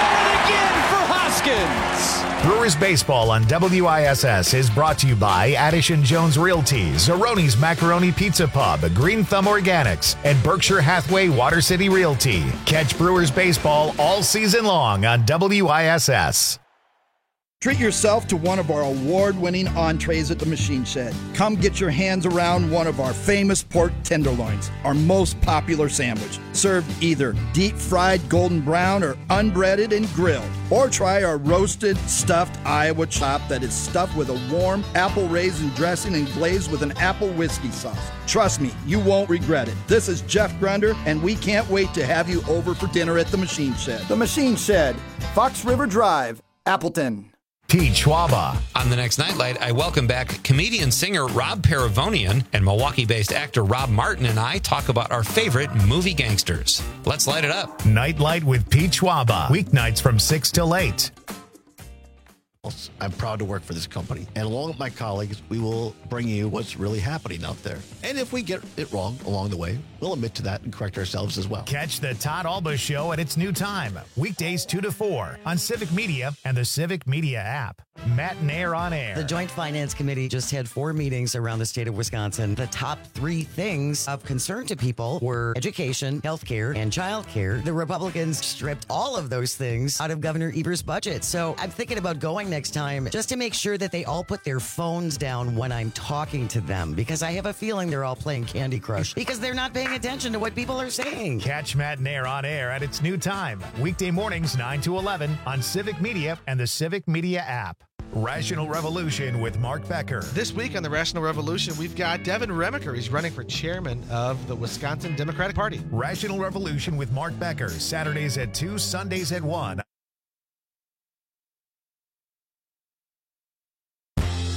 is going again for Hoskins.
Brewers baseball on W I S S is brought to you by Addison Jones Realty, Zeroni's Macaroni Pizza Pub, Green Thumb Organics, and Berkshire Hathaway Water City Realty. Catch Brewers baseball all season long on W I S S.
Treat yourself to one of our award-winning entrees at the Machine Shed. Come get your hands around one of our famous pork tenderloins, our most popular sandwich, served either deep-fried golden brown or unbreaded and grilled. Or try our roasted, stuffed Iowa chop that is stuffed with a warm apple raisin dressing and glazed with an apple whiskey sauce. Trust me, you won't regret it. This is Jeff Grunder, and we can't wait to have you over for dinner at the Machine Shed.
The Machine Shed, Fox River Drive, Appleton.
Pete Schwaba.
On the next Nightlight, I welcome back comedian-singer Rob Paravonian, and Milwaukee-based actor Rob Martin and I talk about our favorite movie gangsters. Let's light it up.
Nightlight with Pete Schwaba. Weeknights from six till eight.
I'm proud to work for this company. And along with my colleagues, we will bring you what's really happening out there. And if we get it wrong along the way, we'll admit to that and correct ourselves as well.
Catch the Todd Alba Show at its new time, weekdays two to four on Civic Media and the Civic Media app. Matt and Air on Air.
The Joint Finance Committee just had four meetings around the state of Wisconsin. The top three things of concern to people were education, healthcare, and childcare. The Republicans stripped all of those things out of Governor Evers' budget. So I'm thinking about going next time just to make sure that they all put their phones down when I'm talking to them, because I have a feeling they're all playing Candy Crush because they're not paying attention to what people are saying.
Catch Matt and Air on Air at its new time, weekday mornings nine to eleven on Civic Media and the Civic Media app. Rational Revolution with Mark Becker.
This week on the Rational Revolution, we've got Devin Remiker. He's running for chairman of the Wisconsin Democratic Party.
Rational Revolution with Mark Becker, Saturdays at two, Sundays at one.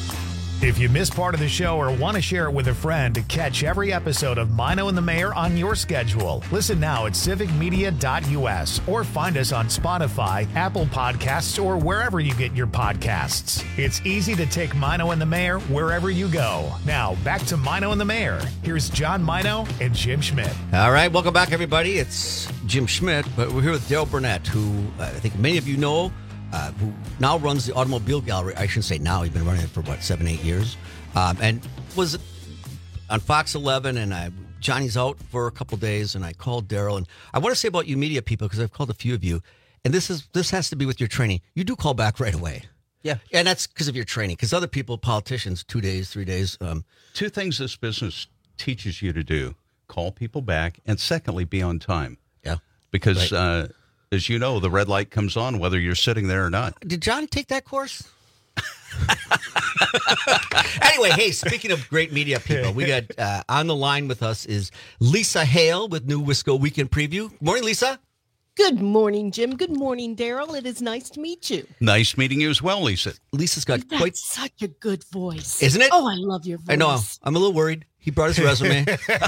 If you miss part of the show or want to share it with a friend, catch every episode of Mino and the Mayor on your schedule. Listen now at civic media dot u s or find us on Spotify, Apple Podcasts, or wherever you get your podcasts. It's easy to take Mino and the Mayor wherever you go. Now, back to Mino and the Mayor. Here's John Mino and Jim Schmidt.
All right, welcome back, everybody. It's Jim Schmidt, but we're here with Daryl Burnett, who uh, I think many of you know, uh, who now runs the Automobile Gallery. I shouldn't say now. He's been running it for, what, seven, eight years? Um, and was on Fox eleven, and I, Johnny's out for a couple days, and I called Daryl. And I want to say about you media people, because I've called a few of you, and this is this has to be with your training. You do call back right away. Yeah. And that's because of your training, because other people, politicians, two days, three days. Um,
Two things this business teaches you to do: call people back, and secondly, be on time.
Yeah.
Because,
right.
uh, as you know, the red light comes on whether you're sitting there or not.
Did Johnny take that course? Anyway, hey, speaking of great media people, we got uh, on the line with us is Lisa Hale with New Wisco Weekend Preview. Good morning, Lisa.
Good morning, Jim. Good morning, Daryl. It is nice to meet you.
Nice meeting you as well, Lisa.
Lisa's got
That's
quite...
such a good voice.
Isn't it?
Oh, I love your voice.
I know. I'm a little worried. He brought his resume.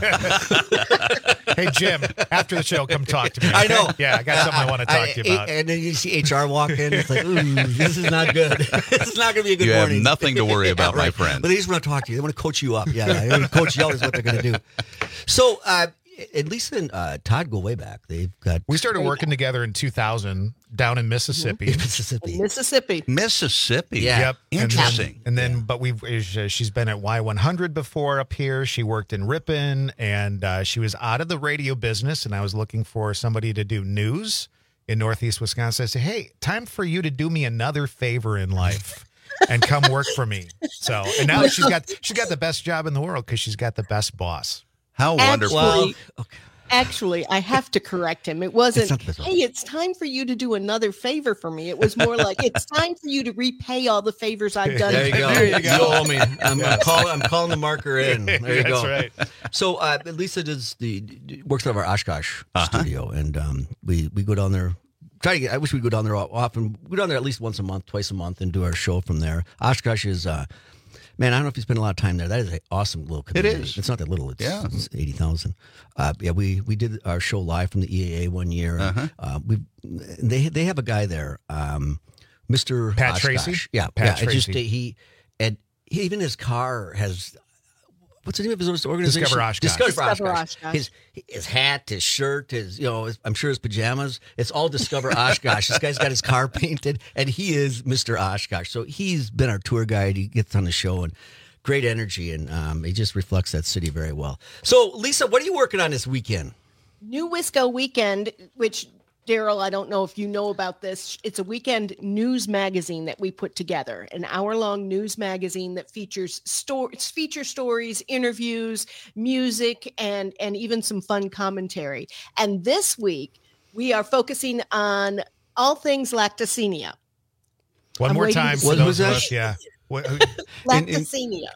Hey, Jim, after the show, come talk to me.
I know.
Yeah, I got something I want to talk
I,
to you about.
And then you see H R walk in. It's like, ooh, this is not good. This is not going to be a good
you
morning.
You have nothing to worry about,
yeah, right.
my friend.
But they just want to talk to you. They want to coach you up. Yeah, yeah. Coach you up is what they're going to do. So, uh, at least in uh, Todd go way back. They've got.
We started working together in two thousand down in Mississippi.
Mm-hmm. Mississippi.
Mississippi.
Mississippi.
Yeah.
Yep.
Interesting.
And then, and then but we've uh, she's been at Y one hundred before up here. She worked in Ripon, and uh, she was out of the radio business. And I was looking for somebody to do news in Northeast Wisconsin. I said, "Hey, time for you to do me another favor in life." And come work for me. So, and now she's got she's got the best job in the world because she's got the best boss.
How wonderful.
Actually,
okay.
actually, I have to correct him. It wasn't,
It's
hey, it's time for you to do another favor for me. It was more like, it's time for you to repay all the favors I've done.
There you go.
There you go.
You owe me. I'm, I'm, calling, I'm calling the marker in. There you
That's
go.
right.
So uh, Lisa does the works out of our Oshkosh
Uh-huh.
studio, and um, we we go down there. Try to get. I wish we'd go down there often. We go down there at least once a month, twice a month, and do our show from there. Oshkosh is. Uh, Man, I don't know if you spend a lot of time there. That is an awesome little community.
It is.
It's not that little. It's,
Yeah.
it's eighty thousand. Uh, yeah, we, we did our show live from the E A A one year.
Uh-huh.
Uh, we they they have a guy there, um, Mister
Pat
Oshkosh.
Tracy?
Yeah,
Pat
yeah. It just
Tracy.
he and he, even his car has. What's the name of his organization?
Discover Oshkosh.
Discover,
Discover
Oshkosh.
Oshkosh.
His his hat, his shirt, his you know, his, I'm sure his pajamas. It's all Discover Oshkosh. This guy's got his car painted, and he is Mister Oshkosh. So he's been our tour guide. He gets on the show and great energy, and um, he just reflects that city very well. So, Lisa, what are you working on this weekend?
New Wisco Weekend, which, Daryl, I don't know if you know about this. It's a weekend news magazine that we put together, an hour-long news magazine that features sto- feature stories, interviews, music, and, and even some fun commentary. And this week, we are focusing on all things lactacemia.
One
I'm
more
waiting
time
to
for
see-
those of us. Yeah. What-
Lactacemia.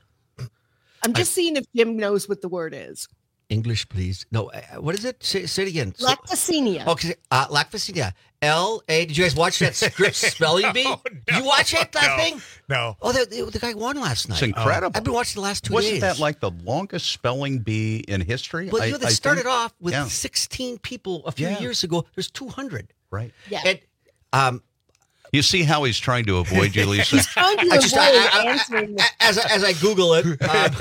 I'm just seeing if Jim knows what the word is.
English, please. No, uh, what is it? Say, say it again. So-
Lactacemia.
Okay, uh, lactacemia. L A. Did you guys watch that script spelling bee? Did you watch it? That
no,
thing?
No.
Oh, the, the, the guy won last night.
It's incredible.
I've been watching the last two
Wasn't
days.
that like the longest spelling bee in history?
Well,
I-
you know, they
I
started
think-
off with
yeah.
sixteen people a few
Yeah.
years ago. There's two hundred.
Right.
Yeah.
And um,
You see how he's trying to avoid you, Lisa?
He's trying to
I just-
avoid
I- I-
answering this.
as I, as I Google it, um,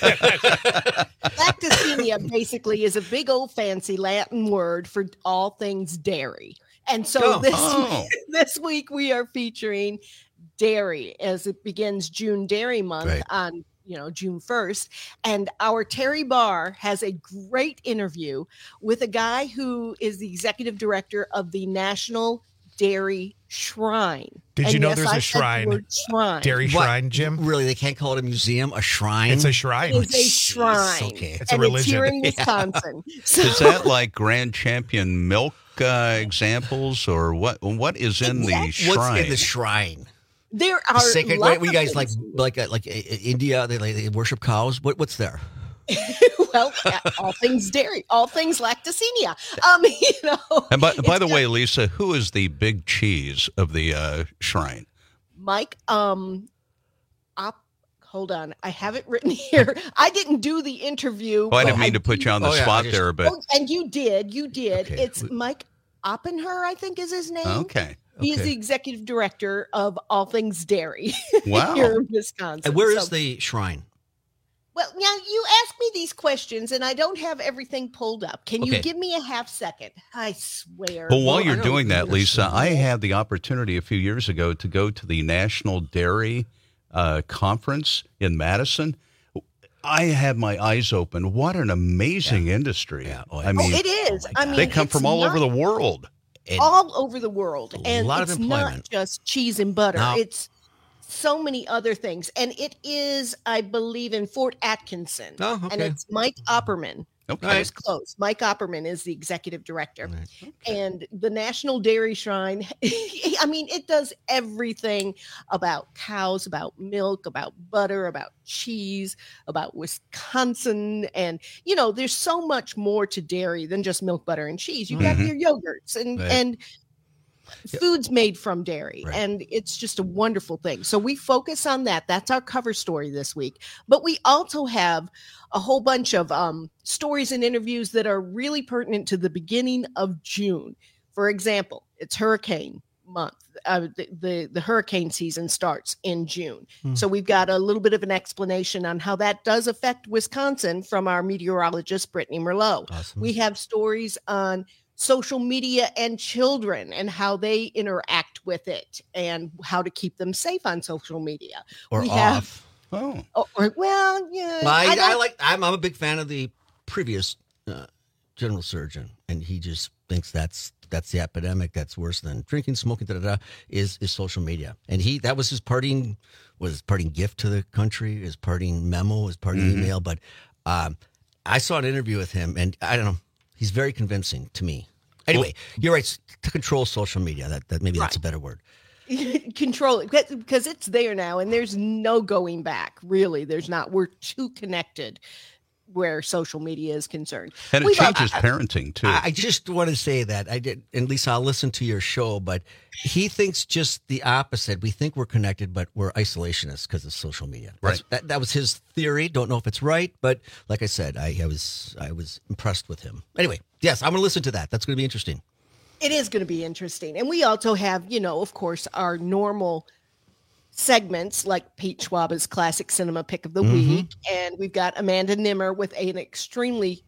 Lactacemia basically is a big old fancy Latin word for all things dairy. And so
Oh.
this,
Oh.
this week we are featuring dairy as it begins June Dairy Month
Right.
on you know June first. And our Terry Barr has a great interview with a guy who is the executive director of the National Dairy Shrine.
Did you
And
know
yes,
there's
I
a
said the
shrine?
word shrine.
Dairy
What?
Shrine, Jim?
really, they can't call it a museum, a shrine.
It's a shrine.
It's a
Jeez,
shrine.
okay.
It's a
and it's here
religion.
in Wisconsin. So-
Is that like Grand Champion milk uh, examples, or what? What is in the shrine?
What's in the shrine?
There
The
are
sacred.
lots
What, what you
of
guys like?
things.
Like uh, like uh, India? They like they worship cows. What what's there?
Well, yeah, all things dairy, all things lactacemia. Um, you know,
And by, by
it's
the
got-
way, Lisa, who is the big cheese of the uh, shrine?
Mike, um, op, hold on. I have it written here. I didn't do the interview.
Well, I didn't
but
mean to put you on the
Oh, yeah,
spot
I just-
there, but
Oh, and you did. You did.
Okay.
It's Mike Oppenher, I think is his name.
okay.
He is
Okay.
the executive director of all things dairy
Wow.
here in Wisconsin.
And where
So-
is the shrine?
Well, now you ask me these questions, and I don't have everything pulled up. Can you
Okay.
give me a half second? I swear.
Well, while
Well,
you're
I know
doing that,
this-
Lisa, I had the opportunity a few years ago to go to the National Dairy uh, Conference in Madison. I had my eyes open. What an amazing industry.
Yeah. Oh,
I
yeah.
mean,
Oh, it is. I mean,
they come
it's
from all
not-
over the world.
And
all over the world,
A
and
lot of
it's
employment.
not just cheese and butter.
No.
It's so many other things, and it is, I believe, in Fort Atkinson.
Oh,
And
okay.
it's Mike Opperman.
Okay.
I was close. Mike Opperman is the executive director. And the National Dairy Shrine, I mean, it does everything about cows, about milk, about butter, about cheese, about Wisconsin. And, you know, there's so much more to dairy than just milk, butter, and cheese. You've got
Mhm.
your yogurts and,
Right.
and foods made from dairy.
Right.
And it's just a wonderful thing. So we focus on that. That's our cover story this week. But we also have a whole bunch of um, stories and interviews that are really pertinent to the beginning of June. For example, it's hurricane month. Uh, the, the the hurricane season starts in June.
Hmm.
So we've got a little bit of an explanation on how that does affect Wisconsin from our meteorologist, Brittany Merlot.
Awesome.
We have stories on social media and children and how they interact with it and how to keep them safe on social media.
Or
we
off.
Have,
Oh.
oh, or, well, yeah.
Well, I, I,
don't-
like. I'm, I'm a big fan of the previous uh, general surgeon, and he just thinks that's that's the epidemic. That's worse than drinking, smoking. Da, da, da, is is social media, and he that was his parting was his parting gift to the country, his parting memo, his parting
Mhm.
email. But um, I saw an interview with him, and I don't know, he's very convincing to me. Anyway, you're right. To control social media, that that maybe that's a better word.
control it because it's there now and there's no going back. Really, there's not. We're too connected where social media is concerned.
And it
We've-
changes
I-
parenting, too.
I I just want to say that I did, and Lisa, I'll listen to your show, but he thinks just the opposite. We think we're connected, but we're isolationists because of social media. That's-
Right.
That, that was his theory. Don't know if it's right, but like I said, I, I was I was impressed with him. Anyway, yes, I'm going to listen to that. That's going to be interesting.
It is going to be interesting. And we also have, you know, of course, our normal segments like Pete Schwaba's Classic Cinema Pick of the
Mhm.
Week. And we've got Amanda Nimmer with an extremely,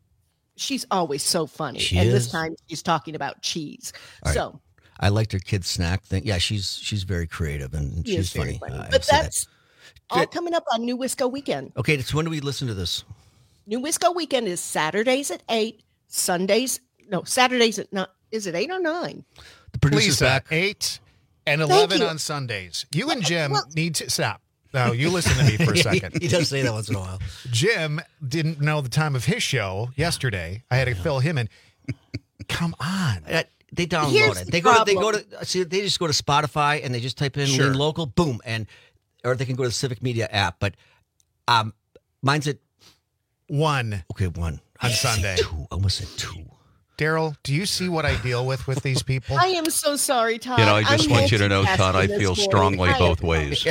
she's always so funny.
She
and
is.
this time she's talking about cheese.
All right.
So
I liked her kids snack thing. Yeah, she's she's very creative and
she
she's
is very
funny.
funny.
Uh, I
but
see that.
that's all coming up on New Wisco Weekend.
Okay, so when do we listen to this?
New Wisco Weekend is Saturdays at eight, Sundays, no, Saturdays at not, is it eight or nine?
The producer's
Lisa,
back.
eight and
Thank
eleven
you.
on Sundays. You and Jim need to stop. No, you listen to me for a second.
He does say that once in a while.
Jim didn't know the time of his show yesterday. I had to fill him in. Come on.
Uh, They download
Here's
it.
the
They go. To, they go
problem.
to. See, they just go to Spotify and they just type in
Sure.
Lean Local, boom, and or they can go to the Civic Media app. But um, mine's at
One
okay one
on Sunday.
Two. I almost said two.
Daryl, do you see what I deal with with these people?
I am so sorry, Todd.
You know, I just
I'm
want you to know, Todd, I
multitasking this
feel
morning.
strongly
I
both
am
ways.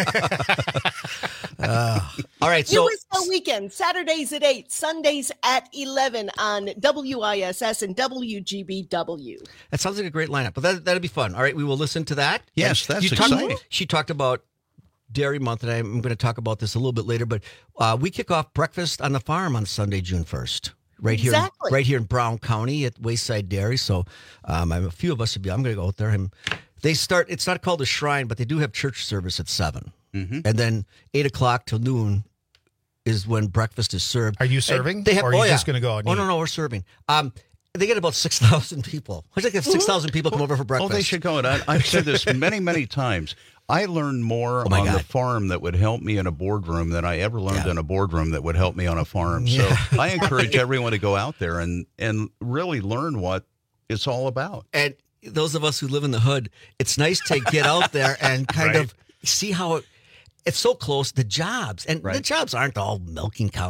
Uh, all right,
New
so
Wisco Weekend, Saturdays at eight, Sundays at eleven on W I S S and W G B W.
that sounds like a great lineup. But that that'd be fun. All right, we will listen to that.
Yes,
And
that's
you talked-
exciting.
She talked about Dairy Month, and I'm going to talk about this a little bit later. But uh, we kick off breakfast on the farm on Sunday, June first. Right here,
Exactly.
right here in Brown County at Wayside Dairy. So, um, I'm, a few of us would be. I'm going to go out there, and they start. It's not called a shrine, but they do have church service at seven,
Mm-hmm.
and then eight o'clock till noon is when breakfast is served.
Are you
And
serving?
They have.
Or are
oh,
you
yeah.
just gonna go out and
Oh
eat?
no, no, we're serving. Um, they get about six thousand people. It's like if six thousand people come over for
Oh,
breakfast.
they should go. And I, I've said this many, many times. I learned more
Oh, my
on the
God.
farm that would help me in a boardroom than I ever learned
Yeah.
in a boardroom that would help me on a farm.
Yeah.
So I encourage everyone to go out there and, and really learn what it's all about.
And those of us who live in the hood, it's nice to get out there and kind
Right.
of see how it, it's so close. The jobs and the
Right.
jobs aren't all milking cows and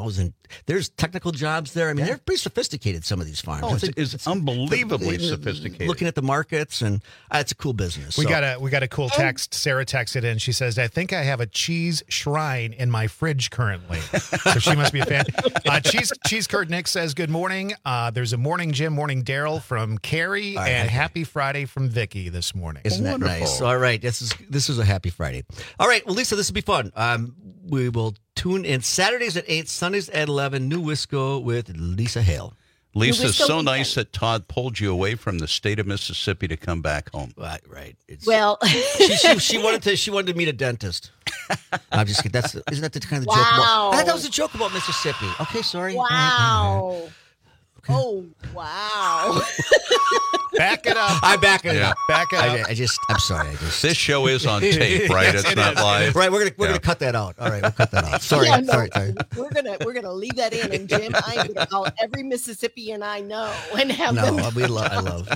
there's technical jobs there. I mean, they're pretty sophisticated, some of these farms.
Oh, it's, it's, it's unbelievably it's, sophisticated.
Looking at the markets, and uh, it's a cool business.
We
so.
got a we got a cool text. Sarah texted in. She says, "I think I have a cheese shrine in my fridge currently." So she must be a fan. Uh, cheese Cheese Curd Nick says, "Good morning. Uh, there's a morning Jim, morning Daryl from Carrie,
right,
and
okay.
happy Friday from Vicky this morning."
Isn't that
Wonderful.
nice? All right, this is this is a happy Friday. All right, well, Lisa, this will be fun. Um, we will tune in Saturdays at eight, Sundays at eleven. New Wisco with Lisa Hale.
Lisa, it's so nice that Todd pulled you away from the state of Mississippi to come back home.
Right, right. It's,
Well,
she, she, she wanted to she wanted to meet a dentist. I'm just kidding. That's isn't that the kind of
Wow.
joke about? I thought that was a joke about Mississippi. Okay, sorry.
Wow. Oh, wow.
Back it up.
I back it
Yeah.
up.
Back it up.
I, I just I'm sorry. I just
This show is on tape, right?
Yes,
it's
it
not
is.
live.
right. We're gonna we're
Yeah.
gonna cut that out. All right, we'll cut that out. Sorry,
Yeah, no,
sorry, sorry.
We're gonna we're gonna leave that in, and Jim, I'm gonna call every Mississippian I know and have
No,
them.
we love. I love.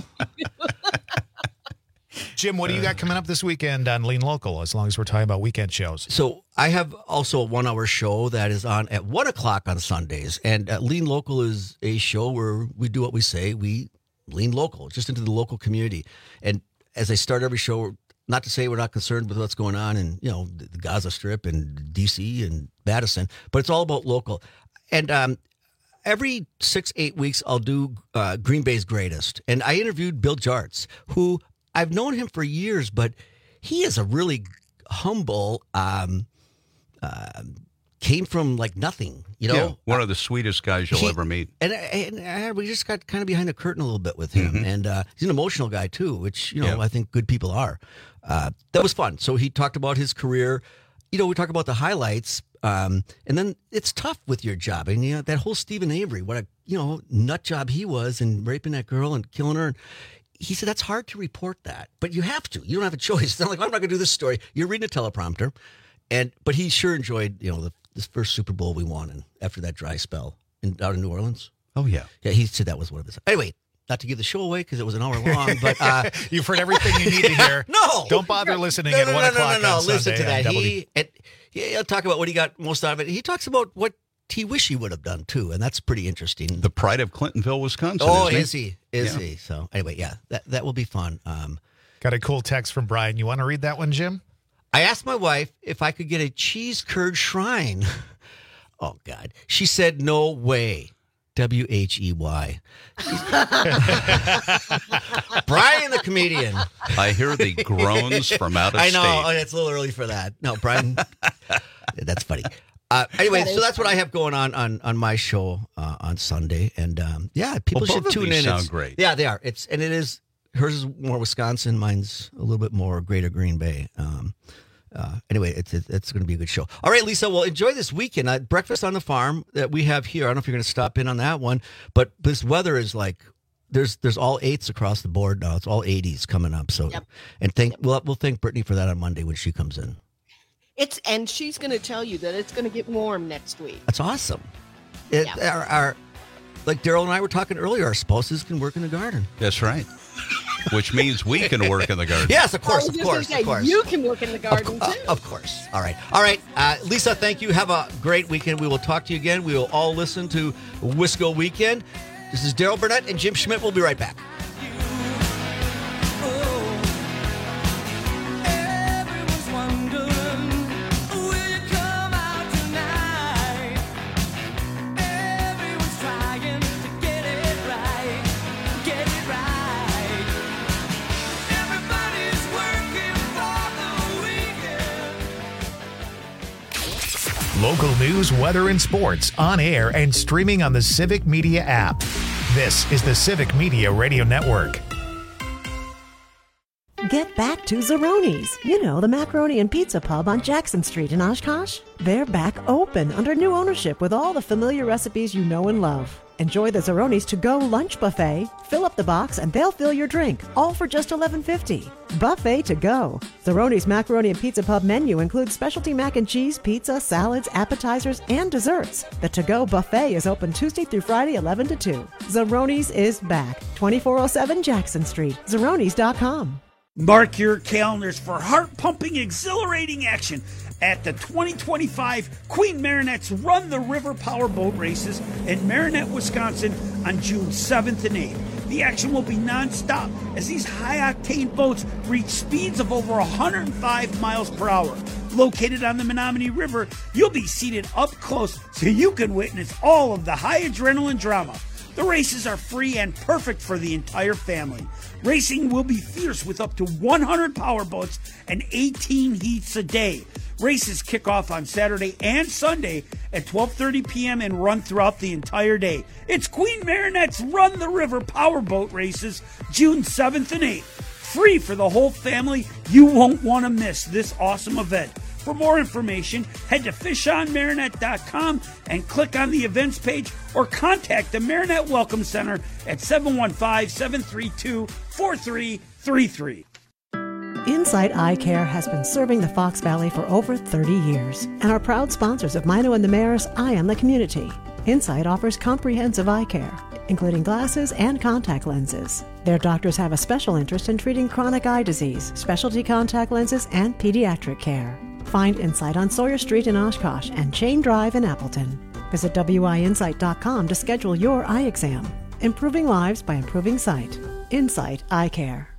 Jim, what do you got coming up this weekend on Lean Local? As long as we're talking about weekend shows.
So I have also a one-hour show that is on at one o'clock on Sundays, and uh, Lean Local is a show where we do what we say. We lean local, just into the local community. And as I start every show, not to say we're not concerned with what's going on in you know the Gaza Strip and D C and Madison, but it's all about local. And um, every six eight weeks, I'll do uh, Green Bay's Greatest, and I interviewed Bill Jartz, who I've known him for years, but he is a really humble. Um, uh, came from like nothing, you know.
Yeah, one of the sweetest guys you'll
He-
ever meet.
And, and, and we just got kind of behind the curtain a little bit with him,
Mhm.
and uh, he's an emotional guy too, which you know
Yeah.
I think good people are. Uh, that was fun. So he talked about his career. You know, we talk about the highlights, um, and then it's tough with your job. And you know that whole Stephen Avery, what a you know nut job he was, and raping that girl and killing her. And he said that's hard to report that, but you have to. You don't have a choice. It's not like I'm not going to do this story. You're reading a teleprompter, and but he sure enjoyed you know the this first Super Bowl we won, and after that dry spell in, out in New Orleans.
Oh yeah,
yeah. He said that was one of his. Anyway, not to give the show away because it was an hour long, but uh,
You've heard everything you need to hear.
no,
Don't bother listening
no,
at
no,
one
no,
o'clock
no, no, no.
on
Listen
Sunday
to that.
on W-
He, and, he'll talk about what he got most out of it. He talks about what he wish he would have done too, and that's pretty interesting.
The pride of Clintonville, Wisconsin.
oh,
isn't
is he? Is
Yeah.
he? So anyway, yeah, that that will be fun. Um,
Got a cool text from Brian. You want to read that one, Jim?
I asked my wife if I could get a cheese curd shrine. Oh, God. She said, no way. W H E Y. Brian the comedian.
I hear the groans from out of
I know.
state.
Oh, it's a little early for that. No, Brian. That's funny. Uh, anyway, so that's what I have going on on, on my show uh, on Sunday. And um, yeah, people
Well,
should
both of
tune
these
in.
sound
It's-
great.
Yeah, they are. It's And it is, hers is more Wisconsin. Mine's a little bit more Greater Green Bay. Um, Uh, anyway, it's it's, it's going to be a good show. All right, Lisa. Well, enjoy this weekend. Uh, breakfast on the farm that we have here. I don't know if you're going to stop in on that one, but this weather is like there's there's all eights across the board now. It's all eighties coming up. So,
Yep.
and thank we'll we'll thank Brittany for that on Monday when she comes in.
It's and she's going to tell you that it's going to get warm next week.
That's awesome. It,
Yeah.
our, our like Daryl and I were talking earlier. Our spouses can work in the garden.
That's right. Which means we can work in the garden.
Yes, of
I
course,
was
of
just gonna
course,
say,
of course.
You can work in the
Of,
garden
cou-
too.
of course. All right. All right. Uh, Lisa, thank you. Have a great weekend. We will talk to you again. We will all listen to Wisco Weekend. This is Daryl Burnett and Jim Schmidt. We'll be right back.
Local news, weather, and sports on air and streaming on the Civic Media app. This is the Civic Media Radio Network.
Get back to Zeroni's. You know, the macaroni and pizza pub on Jackson Street in Oshkosh. They're back open under new ownership with all the familiar recipes you know and love. Enjoy the Zeroni's to-go lunch buffet. Fill up the box and they'll fill your drink, all for just eleven fifty. Buffet to go. Zeroni's Macaroni and Pizza Pub menu includes specialty mac and cheese, pizza, salads, appetizers, and desserts. The to-go buffet is open Tuesday through Friday, eleven to two. Zeroni's is back. twenty-four oh seven Jackson Street. Zeronis dot com.
Mark your calendars for heart-pumping, exhilarating action at the twenty twenty-five Queen Marinette's Run the River Powerboat Races in Marinette, Wisconsin on June seventh and eighth. The action will be nonstop as these high-octane boats reach speeds of over one hundred five miles per hour. Located on the Menominee River, you'll be seated up close so you can witness all of the high adrenaline drama. The races are free and perfect for the entire family. Racing will be fierce with up to one hundred powerboats and eighteen heats a day. Races kick off on Saturday and Sunday at twelve thirty p.m. and run throughout the entire day. It's Queen Marinette's Run the River Powerboat Races, June seventh and eighth. Free for the whole family. You won't want to miss this awesome event. For more information, head to fish on marinette dot com and click on the events page or contact the Marinette Welcome Center at seven one five, seven three two, four three three three.
Insight Eye Care has been serving the Fox Valley for over thirty years and are proud sponsors of Mino and the Mayor's Eye on the Community. Insight offers comprehensive eye care, including glasses and contact lenses. Their doctors have a special interest in treating chronic eye disease, specialty contact lenses, and pediatric care. Find Insight on Sawyer Street in Oshkosh and Chain Drive in Appleton. Visit W I insight dot com to schedule your eye exam. Improving lives by improving sight. Insight Eye Care.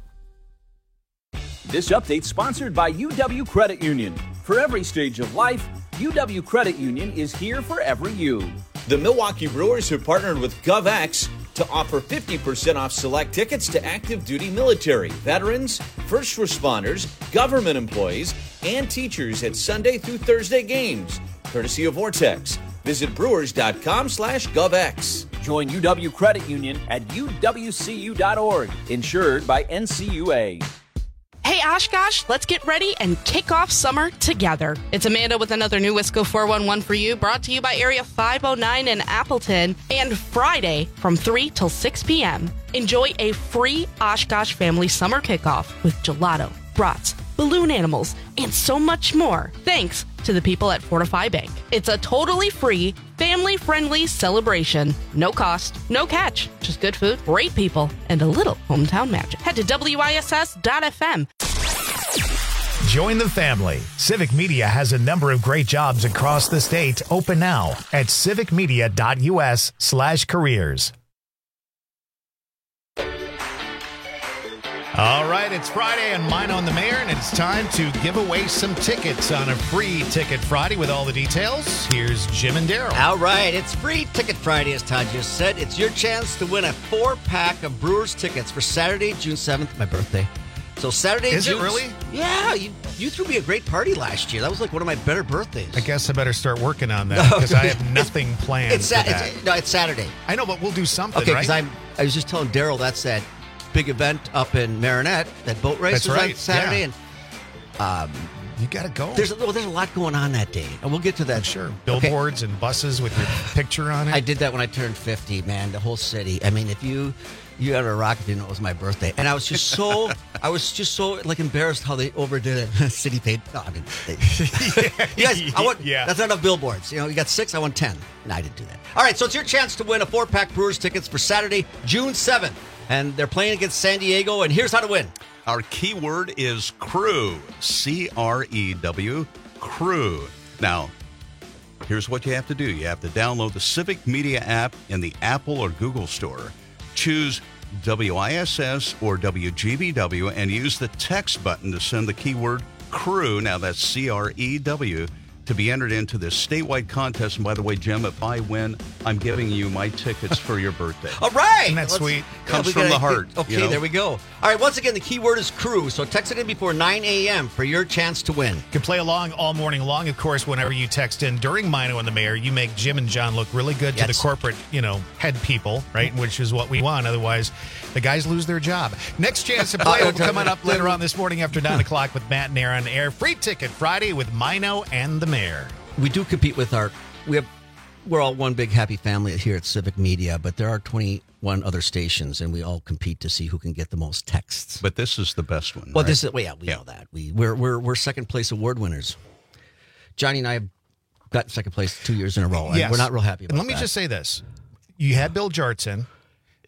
This update sponsored by U W Credit Union. For every stage of life, U W Credit Union is here for every you.
The Milwaukee Brewers have partnered with GovX to offer fifty percent off select tickets to active duty military, veterans, first responders, government employees, and teachers at Sunday through Thursday games, courtesy of Vortex. Visit brewers.com slash GovX.
Join U W Credit Union at U W C U dot org, insured by N C U A.
Hey Oshkosh, let's get ready and kick off summer together. It's Amanda with another new Wisco four one one for you, brought to you by Area five oh nine in Appleton, and Friday from three till six p.m. Enjoy a free Oshkosh family summer kickoff with gelato, brats, balloon animals, and so much more, thanks to the people at Fortify Bank. It's a totally free, family-friendly celebration. No cost, no catch, just good food, great people, and a little hometown magic. Head to W I S S dot F M.
Join the family. Civic Media has a number of great jobs across the state open now at civicmedia.us slash careers. All right, it's Friday and Mine on the Mayor, and it's time to give away some tickets on a free Ticket Friday with all the details. Here's Jim and Daryl.
All right, it's free Ticket Friday, as Todd just said. It's your chance to win a four-pack of Brewers tickets for Saturday, June seventh, my birthday. So Saturday,
Is
June,
it really?
Yeah, you, you threw me a great party last year. That was like one of my better birthdays.
I guess I better start working on that because I have nothing planned
It's,
for
sa-
that.
it's no, it's Saturday.
I know, but we'll do something,
Okay,
right?
because I'm. I was just telling Daryl that's that big event up in Marinette, that boat race
That's
was
right,
on Saturday,
yeah.
and um,
you got to go.
There's a, well, there's a lot going on that day, and we'll get to that.
I'm sure. Billboards and buses with your picture on it.
I did that when I turned fifty, man. The whole city. I mean, if you you had a rock, if you know it was my birthday, and I was just so I was just so like embarrassed how they overdid it. City paid. No, I mean, they, you guys, I want.
Yeah.
That's not enough billboards. You know, you got six. I want ten. No, I didn't do that. All right, so it's your chance to win a four-pack Brewers tickets for Saturday, June seventh, and they're playing against San Diego. And here's how to win.
Our keyword is crew, C R E W, crew. Now, here's what you have to do. You have to download the Civic Media app in the Apple or Google store. Choose W I S S or W G B W and use the text button to send the keyword crew, now that's C R E W, to be entered into this statewide contest. And by the way, Jim, if I win, I'm giving you my tickets for your birthday.
All right.
Isn't that
Let's-
sweet?
Comes
we
from
gotta
the heart,
get- okay,
you know?
there we go. All right, once again, the keyword is crew. So text it in before nine a.m. for your chance to win.
You can play along all morning long. Of course, whenever you text in during Mino and the Mayor, you make Jim and John look really good to
Yes.
the corporate, you know, head people, right? Which is what we want. Otherwise, the guys lose their job. Next chance to play will be coming up later on this morning after nine o'clock with Matt and Aaron on air. Free Ticket Friday with Mino and the Mayor.
We do compete with our. We have. We're all one big happy family here at Civic Media, but there are twenty-one other stations, and we all compete to see who can get the most texts.
But this is the best one.
Well,
right?
this is. Well, yeah, we know that. We we're we're we're second place award winners. Johnny and I have got second place two years in a row, and
Yes.
we're not real happy about
And let me
that.
just say this. You had Bill Jartson.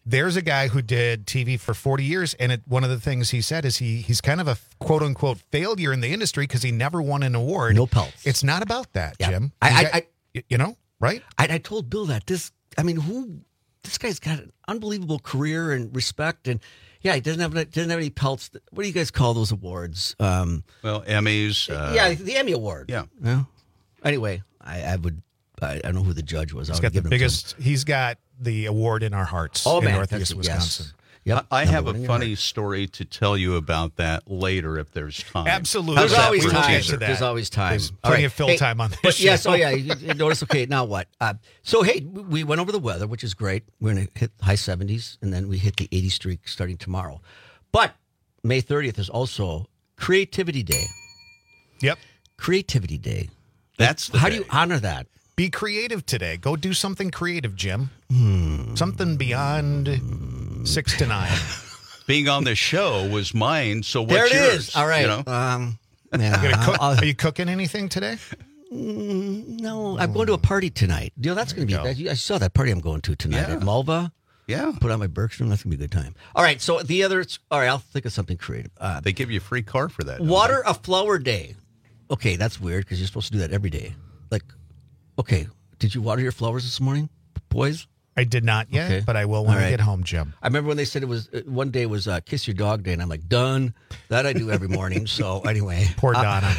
there's a guy who did T V for forty years, and it, one of the things he said is he he's kind of a quote unquote failure in the industry because he never won an award.
No pelts.
It's not about that,
Yeah.
Jim.
I-
You
I-
got-
I-
you know, right?
I, I told Bill that this. I mean, who? This guy's got an unbelievable career and respect, and yeah, he doesn't have doesn't have any pelts. What do you guys call those awards? Um,
Well, Emmys. Uh,
yeah, the Emmy Award.
Yeah.
Yeah. Anyway, I, I would. I, I don't know who the judge was. I
He's
would
got the
give it to him.
biggest. He's got the award in our hearts
Oh,
in
man,
Northeast
that's-
Wisconsin.
yes. Yep.
I I
Number
have
one
a
in your
funny
heart.
story to tell you about that later if there's time.
Absolutely.
How's
There's
that
always
for a
time.
teaser?
There's always time.
There's
All
plenty
right.
of fill
Hey,
time on this
But
show.
yes, oh yeah. You, you notice. Okay, now what? Uh, so hey, we went over the weather, which is great. We're going to hit high seventies, and then we hit the eighty streak starting tomorrow. But May thirtieth is also Creativity Day.
Yep.
Creativity Day.
That's the
How
day.
do you honor that?
Be creative today. Go do something creative, Jim.
Hmm.
Something beyond six to nine.
Being on this show was mine, so what's
There it
yours?
is. All right.
You know?
Um,
You
yeah,
gonna cook-
I'll-
are you cooking anything today?
Mm, no, I'm going to a party tonight. You know, that's going to be.
go.
I saw that party I'm going to tonight
Yeah.
at Malva.
Yeah.
Put on my Bergstrom. That's going to be a good time. All right. So the other. All right. I'll think of something creative. Uh,
They give you a free car for that. don't
water a flower day. Okay, that's weird because you're supposed to do that every day. Like, okay, did you water your flowers this morning, boys?
I did not yet,
Okay.
but I will when
All
I
right.
get home, Jim.
I remember when they said it was uh, one day was uh, Kiss Your Dog Day, and I'm like, done. That I do every morning. So anyway,
Poor
uh,
Donna.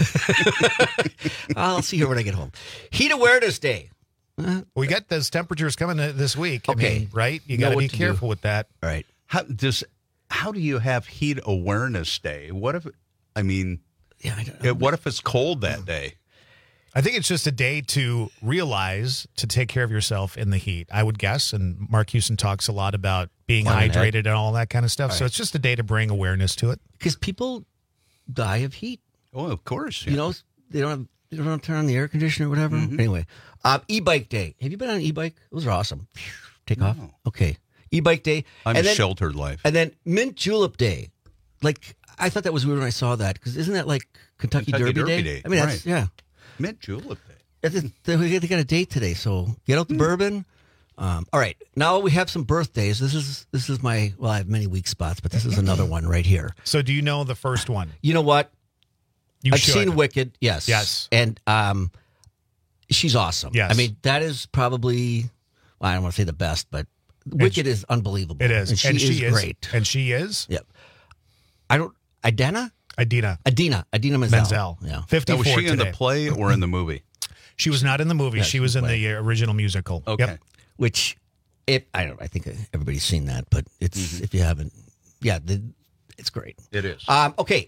I'll see her when I get home. Heat Awareness Day.
We got those temperatures coming uh, this week. I
Okay.
mean, right? You
Know
got to
what
be
to do.
careful with that.
All right.
How does? How do you have heat awareness day? What if? I mean,
Yeah. I don't
it- what if it's cold that day?
I think it's just a day to realize to take care of yourself in the heat, I would guess. And Mark Houston talks a lot about being
Planet
hydrated
Ed.
and all that kind of stuff.
All
So
right.
it's just a day to bring awareness to it.
Because people die of heat.
Oh, of course.
You know, they don't have, they don't have to turn on the air conditioner or whatever.
Mm-hmm.
Anyway, uh, e-bike day. Have you been on an e-bike? Those are awesome. Take off. Okay. E-bike day.
I'm
and
a
then,
sheltered life.
And then mint julep day. Like, I thought that was weird when I saw that. Because isn't that like Kentucky,
Kentucky
Derby,
Derby
day?
Day,
I mean, that's,
right.
yeah.
Mint julep day.
That's it. They they got a date today, so get out the bourbon. Um, all right, now we have some birthdays. This is this is my well, I have many weak spots, but this is another one right here.
So do you know the first one?
You know what?
You
I've
should.
seen Wicked, yes,
Yes.
and um, she's awesome.
Yes.
I mean that is probably well, I don't want to say the best, but Wicked
she-
is unbelievable.
It is.
and she, is, great.
And she is?
Yep. I don't. Idana,
Idina.
Adina, Adina Menzel.
Menzel.
Yeah.
Now,
fifty-four
was she in
today.
the play or in the movie?
She was not in the movie.
Yeah,
she
she
was in
played.
the uh, original musical.
Okay.
Yep.
Which, if I don't, I think everybody's seen that, but it's
Mm-hmm.
if you haven't, yeah, the, it's great.
It is.
Um, okay,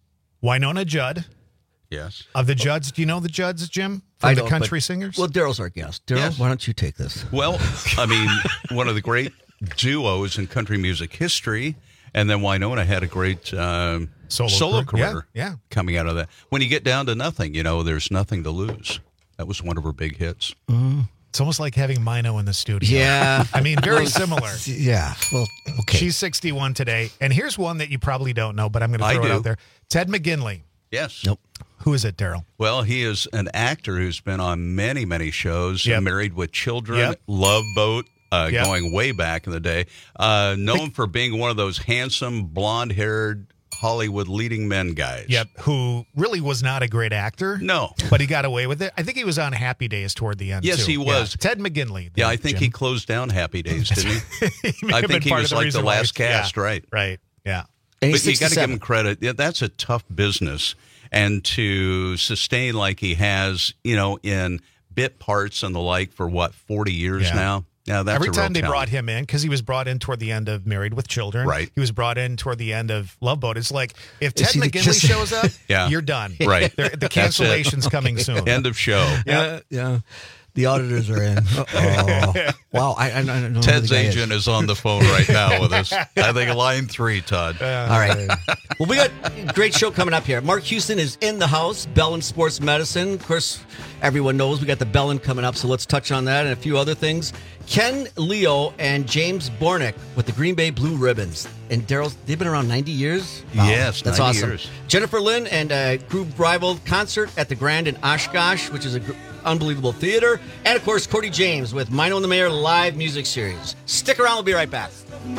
Winona Judd.
yes.
Of the Judds, do you know the Judds, Jim? From
I
the
don't,
country
but-
singers?
Well, Daryl's our guest. Daryl,
Yes.
why don't you take this?
Well, I mean, one of the great duos in country music history, and then Winona had a great um,
Solo
solo
career.
career
Yeah, yeah.
coming out of that. When you get down to nothing, you know, there's nothing to lose. That was one of her big hits.
It's almost like having Mino in the studio.
Yeah.
I mean, very
Well,
similar.
Yeah. Well, okay.
She's sixty-one today. And here's one that you probably don't know, but I'm going to
I
throw it
do.
out there. Ted McGinley.
Yes.
Nope.
Who is it, Daryl?
Well, he is an actor who's been on many, many shows.
Yep.
Married with Children,
Yep.
Love Boat, uh,
Yep.
going way back in the day. Uh, known for being one of those handsome, blonde-haired Hollywood leading men guys.
Yep. Who really was not a great actor.
No.
But he got away with it. I think he was on Happy Days toward the end.
Yes,
too.
he was.
Yeah. Ted McGinley.
Yeah,
the-
I think
Jim.
he closed down Happy Days, didn't he?
He may
I
have
think
been
he
part
was
of
like the
reason why-
last cast,
yeah,
right?
Right. Yeah.
And
But
he's
you got to give
sixty-seven.
him credit. Yeah, that's a tough business, and to sustain like he has, you know, in bit parts and the like for what forty years
Yeah.
now. Yeah, that's
Every
a real
time they
talent.
brought him in, because he was brought in toward the end of Married with Children.
Right.
He was brought in toward the end of Love Boat. It's like, if
Is
Ted
he the
McGinley
kiss-
shows up,
Yeah.
you're done.
Right.
They're- The
That's it.
cancellation's coming soon.
End of show.
Yeah. Yeah. The auditors are in. Oh. Wow. I, I, I don't know. who
Ted's
the guy is.
agent is on the phone right now with us. I think line three, Todd.
All right. Well, we got a great show coming up here. Mark Houston is in the house. Bellin Sports Medicine. Of course, everyone knows we got the Bellin coming up, so let's touch on that and a few other things. Ken Leo and James Bornick with the Green Bay Blue Ribbons. And Daryl, they've been around ninety years?
Yes,
That's
ninety
awesome.
years.
Jennifer Lynn and a group rival concert at the Grand in Oshkosh, which is a gr- Unbelievable Theater, and of course, Cordy James with Mino and the Mayor live music series. Stick around, we'll be right back.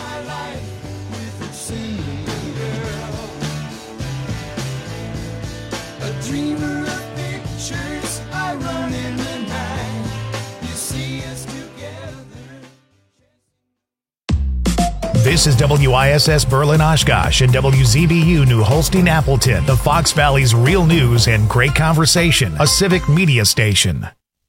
A dreamer of pictures, I run in the night. You see us together.
This is W I S S Berlin Oshkosh and W Z B U New Holstein Appleton, the Fox Valley's real news and great conversation, a civic media station.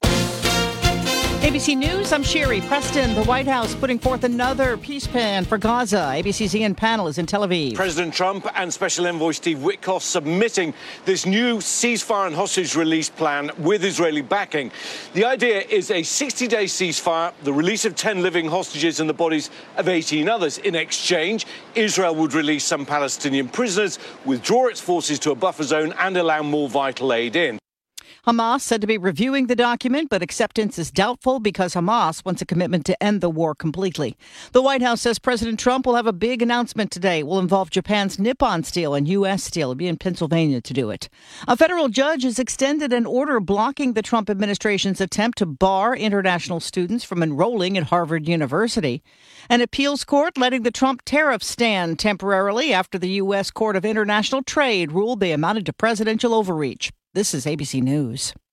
A B C News, I'm Sherry Preston. The White House putting forth another peace plan for Gaza. A B C's Ian Pannell is in Tel Aviv.
President Trump and Special Envoy Steve Witkoff submitting this new ceasefire and hostage release plan with Israeli backing. The idea is a sixty-day ceasefire, the release of ten living hostages and the bodies of eighteen others. In exchange, Israel would release some Palestinian prisoners, withdraw its forces to a buffer zone and allow more vital aid in.
Hamas said to be reviewing the document, but acceptance is doubtful because Hamas wants a commitment to end the war completely. The White House says President Trump will have a big announcement today. It will involve Japan's Nippon Steel and U S Steel. He'll be in Pennsylvania to do it. A federal judge has extended an order blocking the Trump administration's attempt to bar international students from enrolling at Harvard University. An appeals court letting the Trump tariffs stand temporarily after the U S Court of International Trade ruled they amounted to presidential overreach. This is A B C News.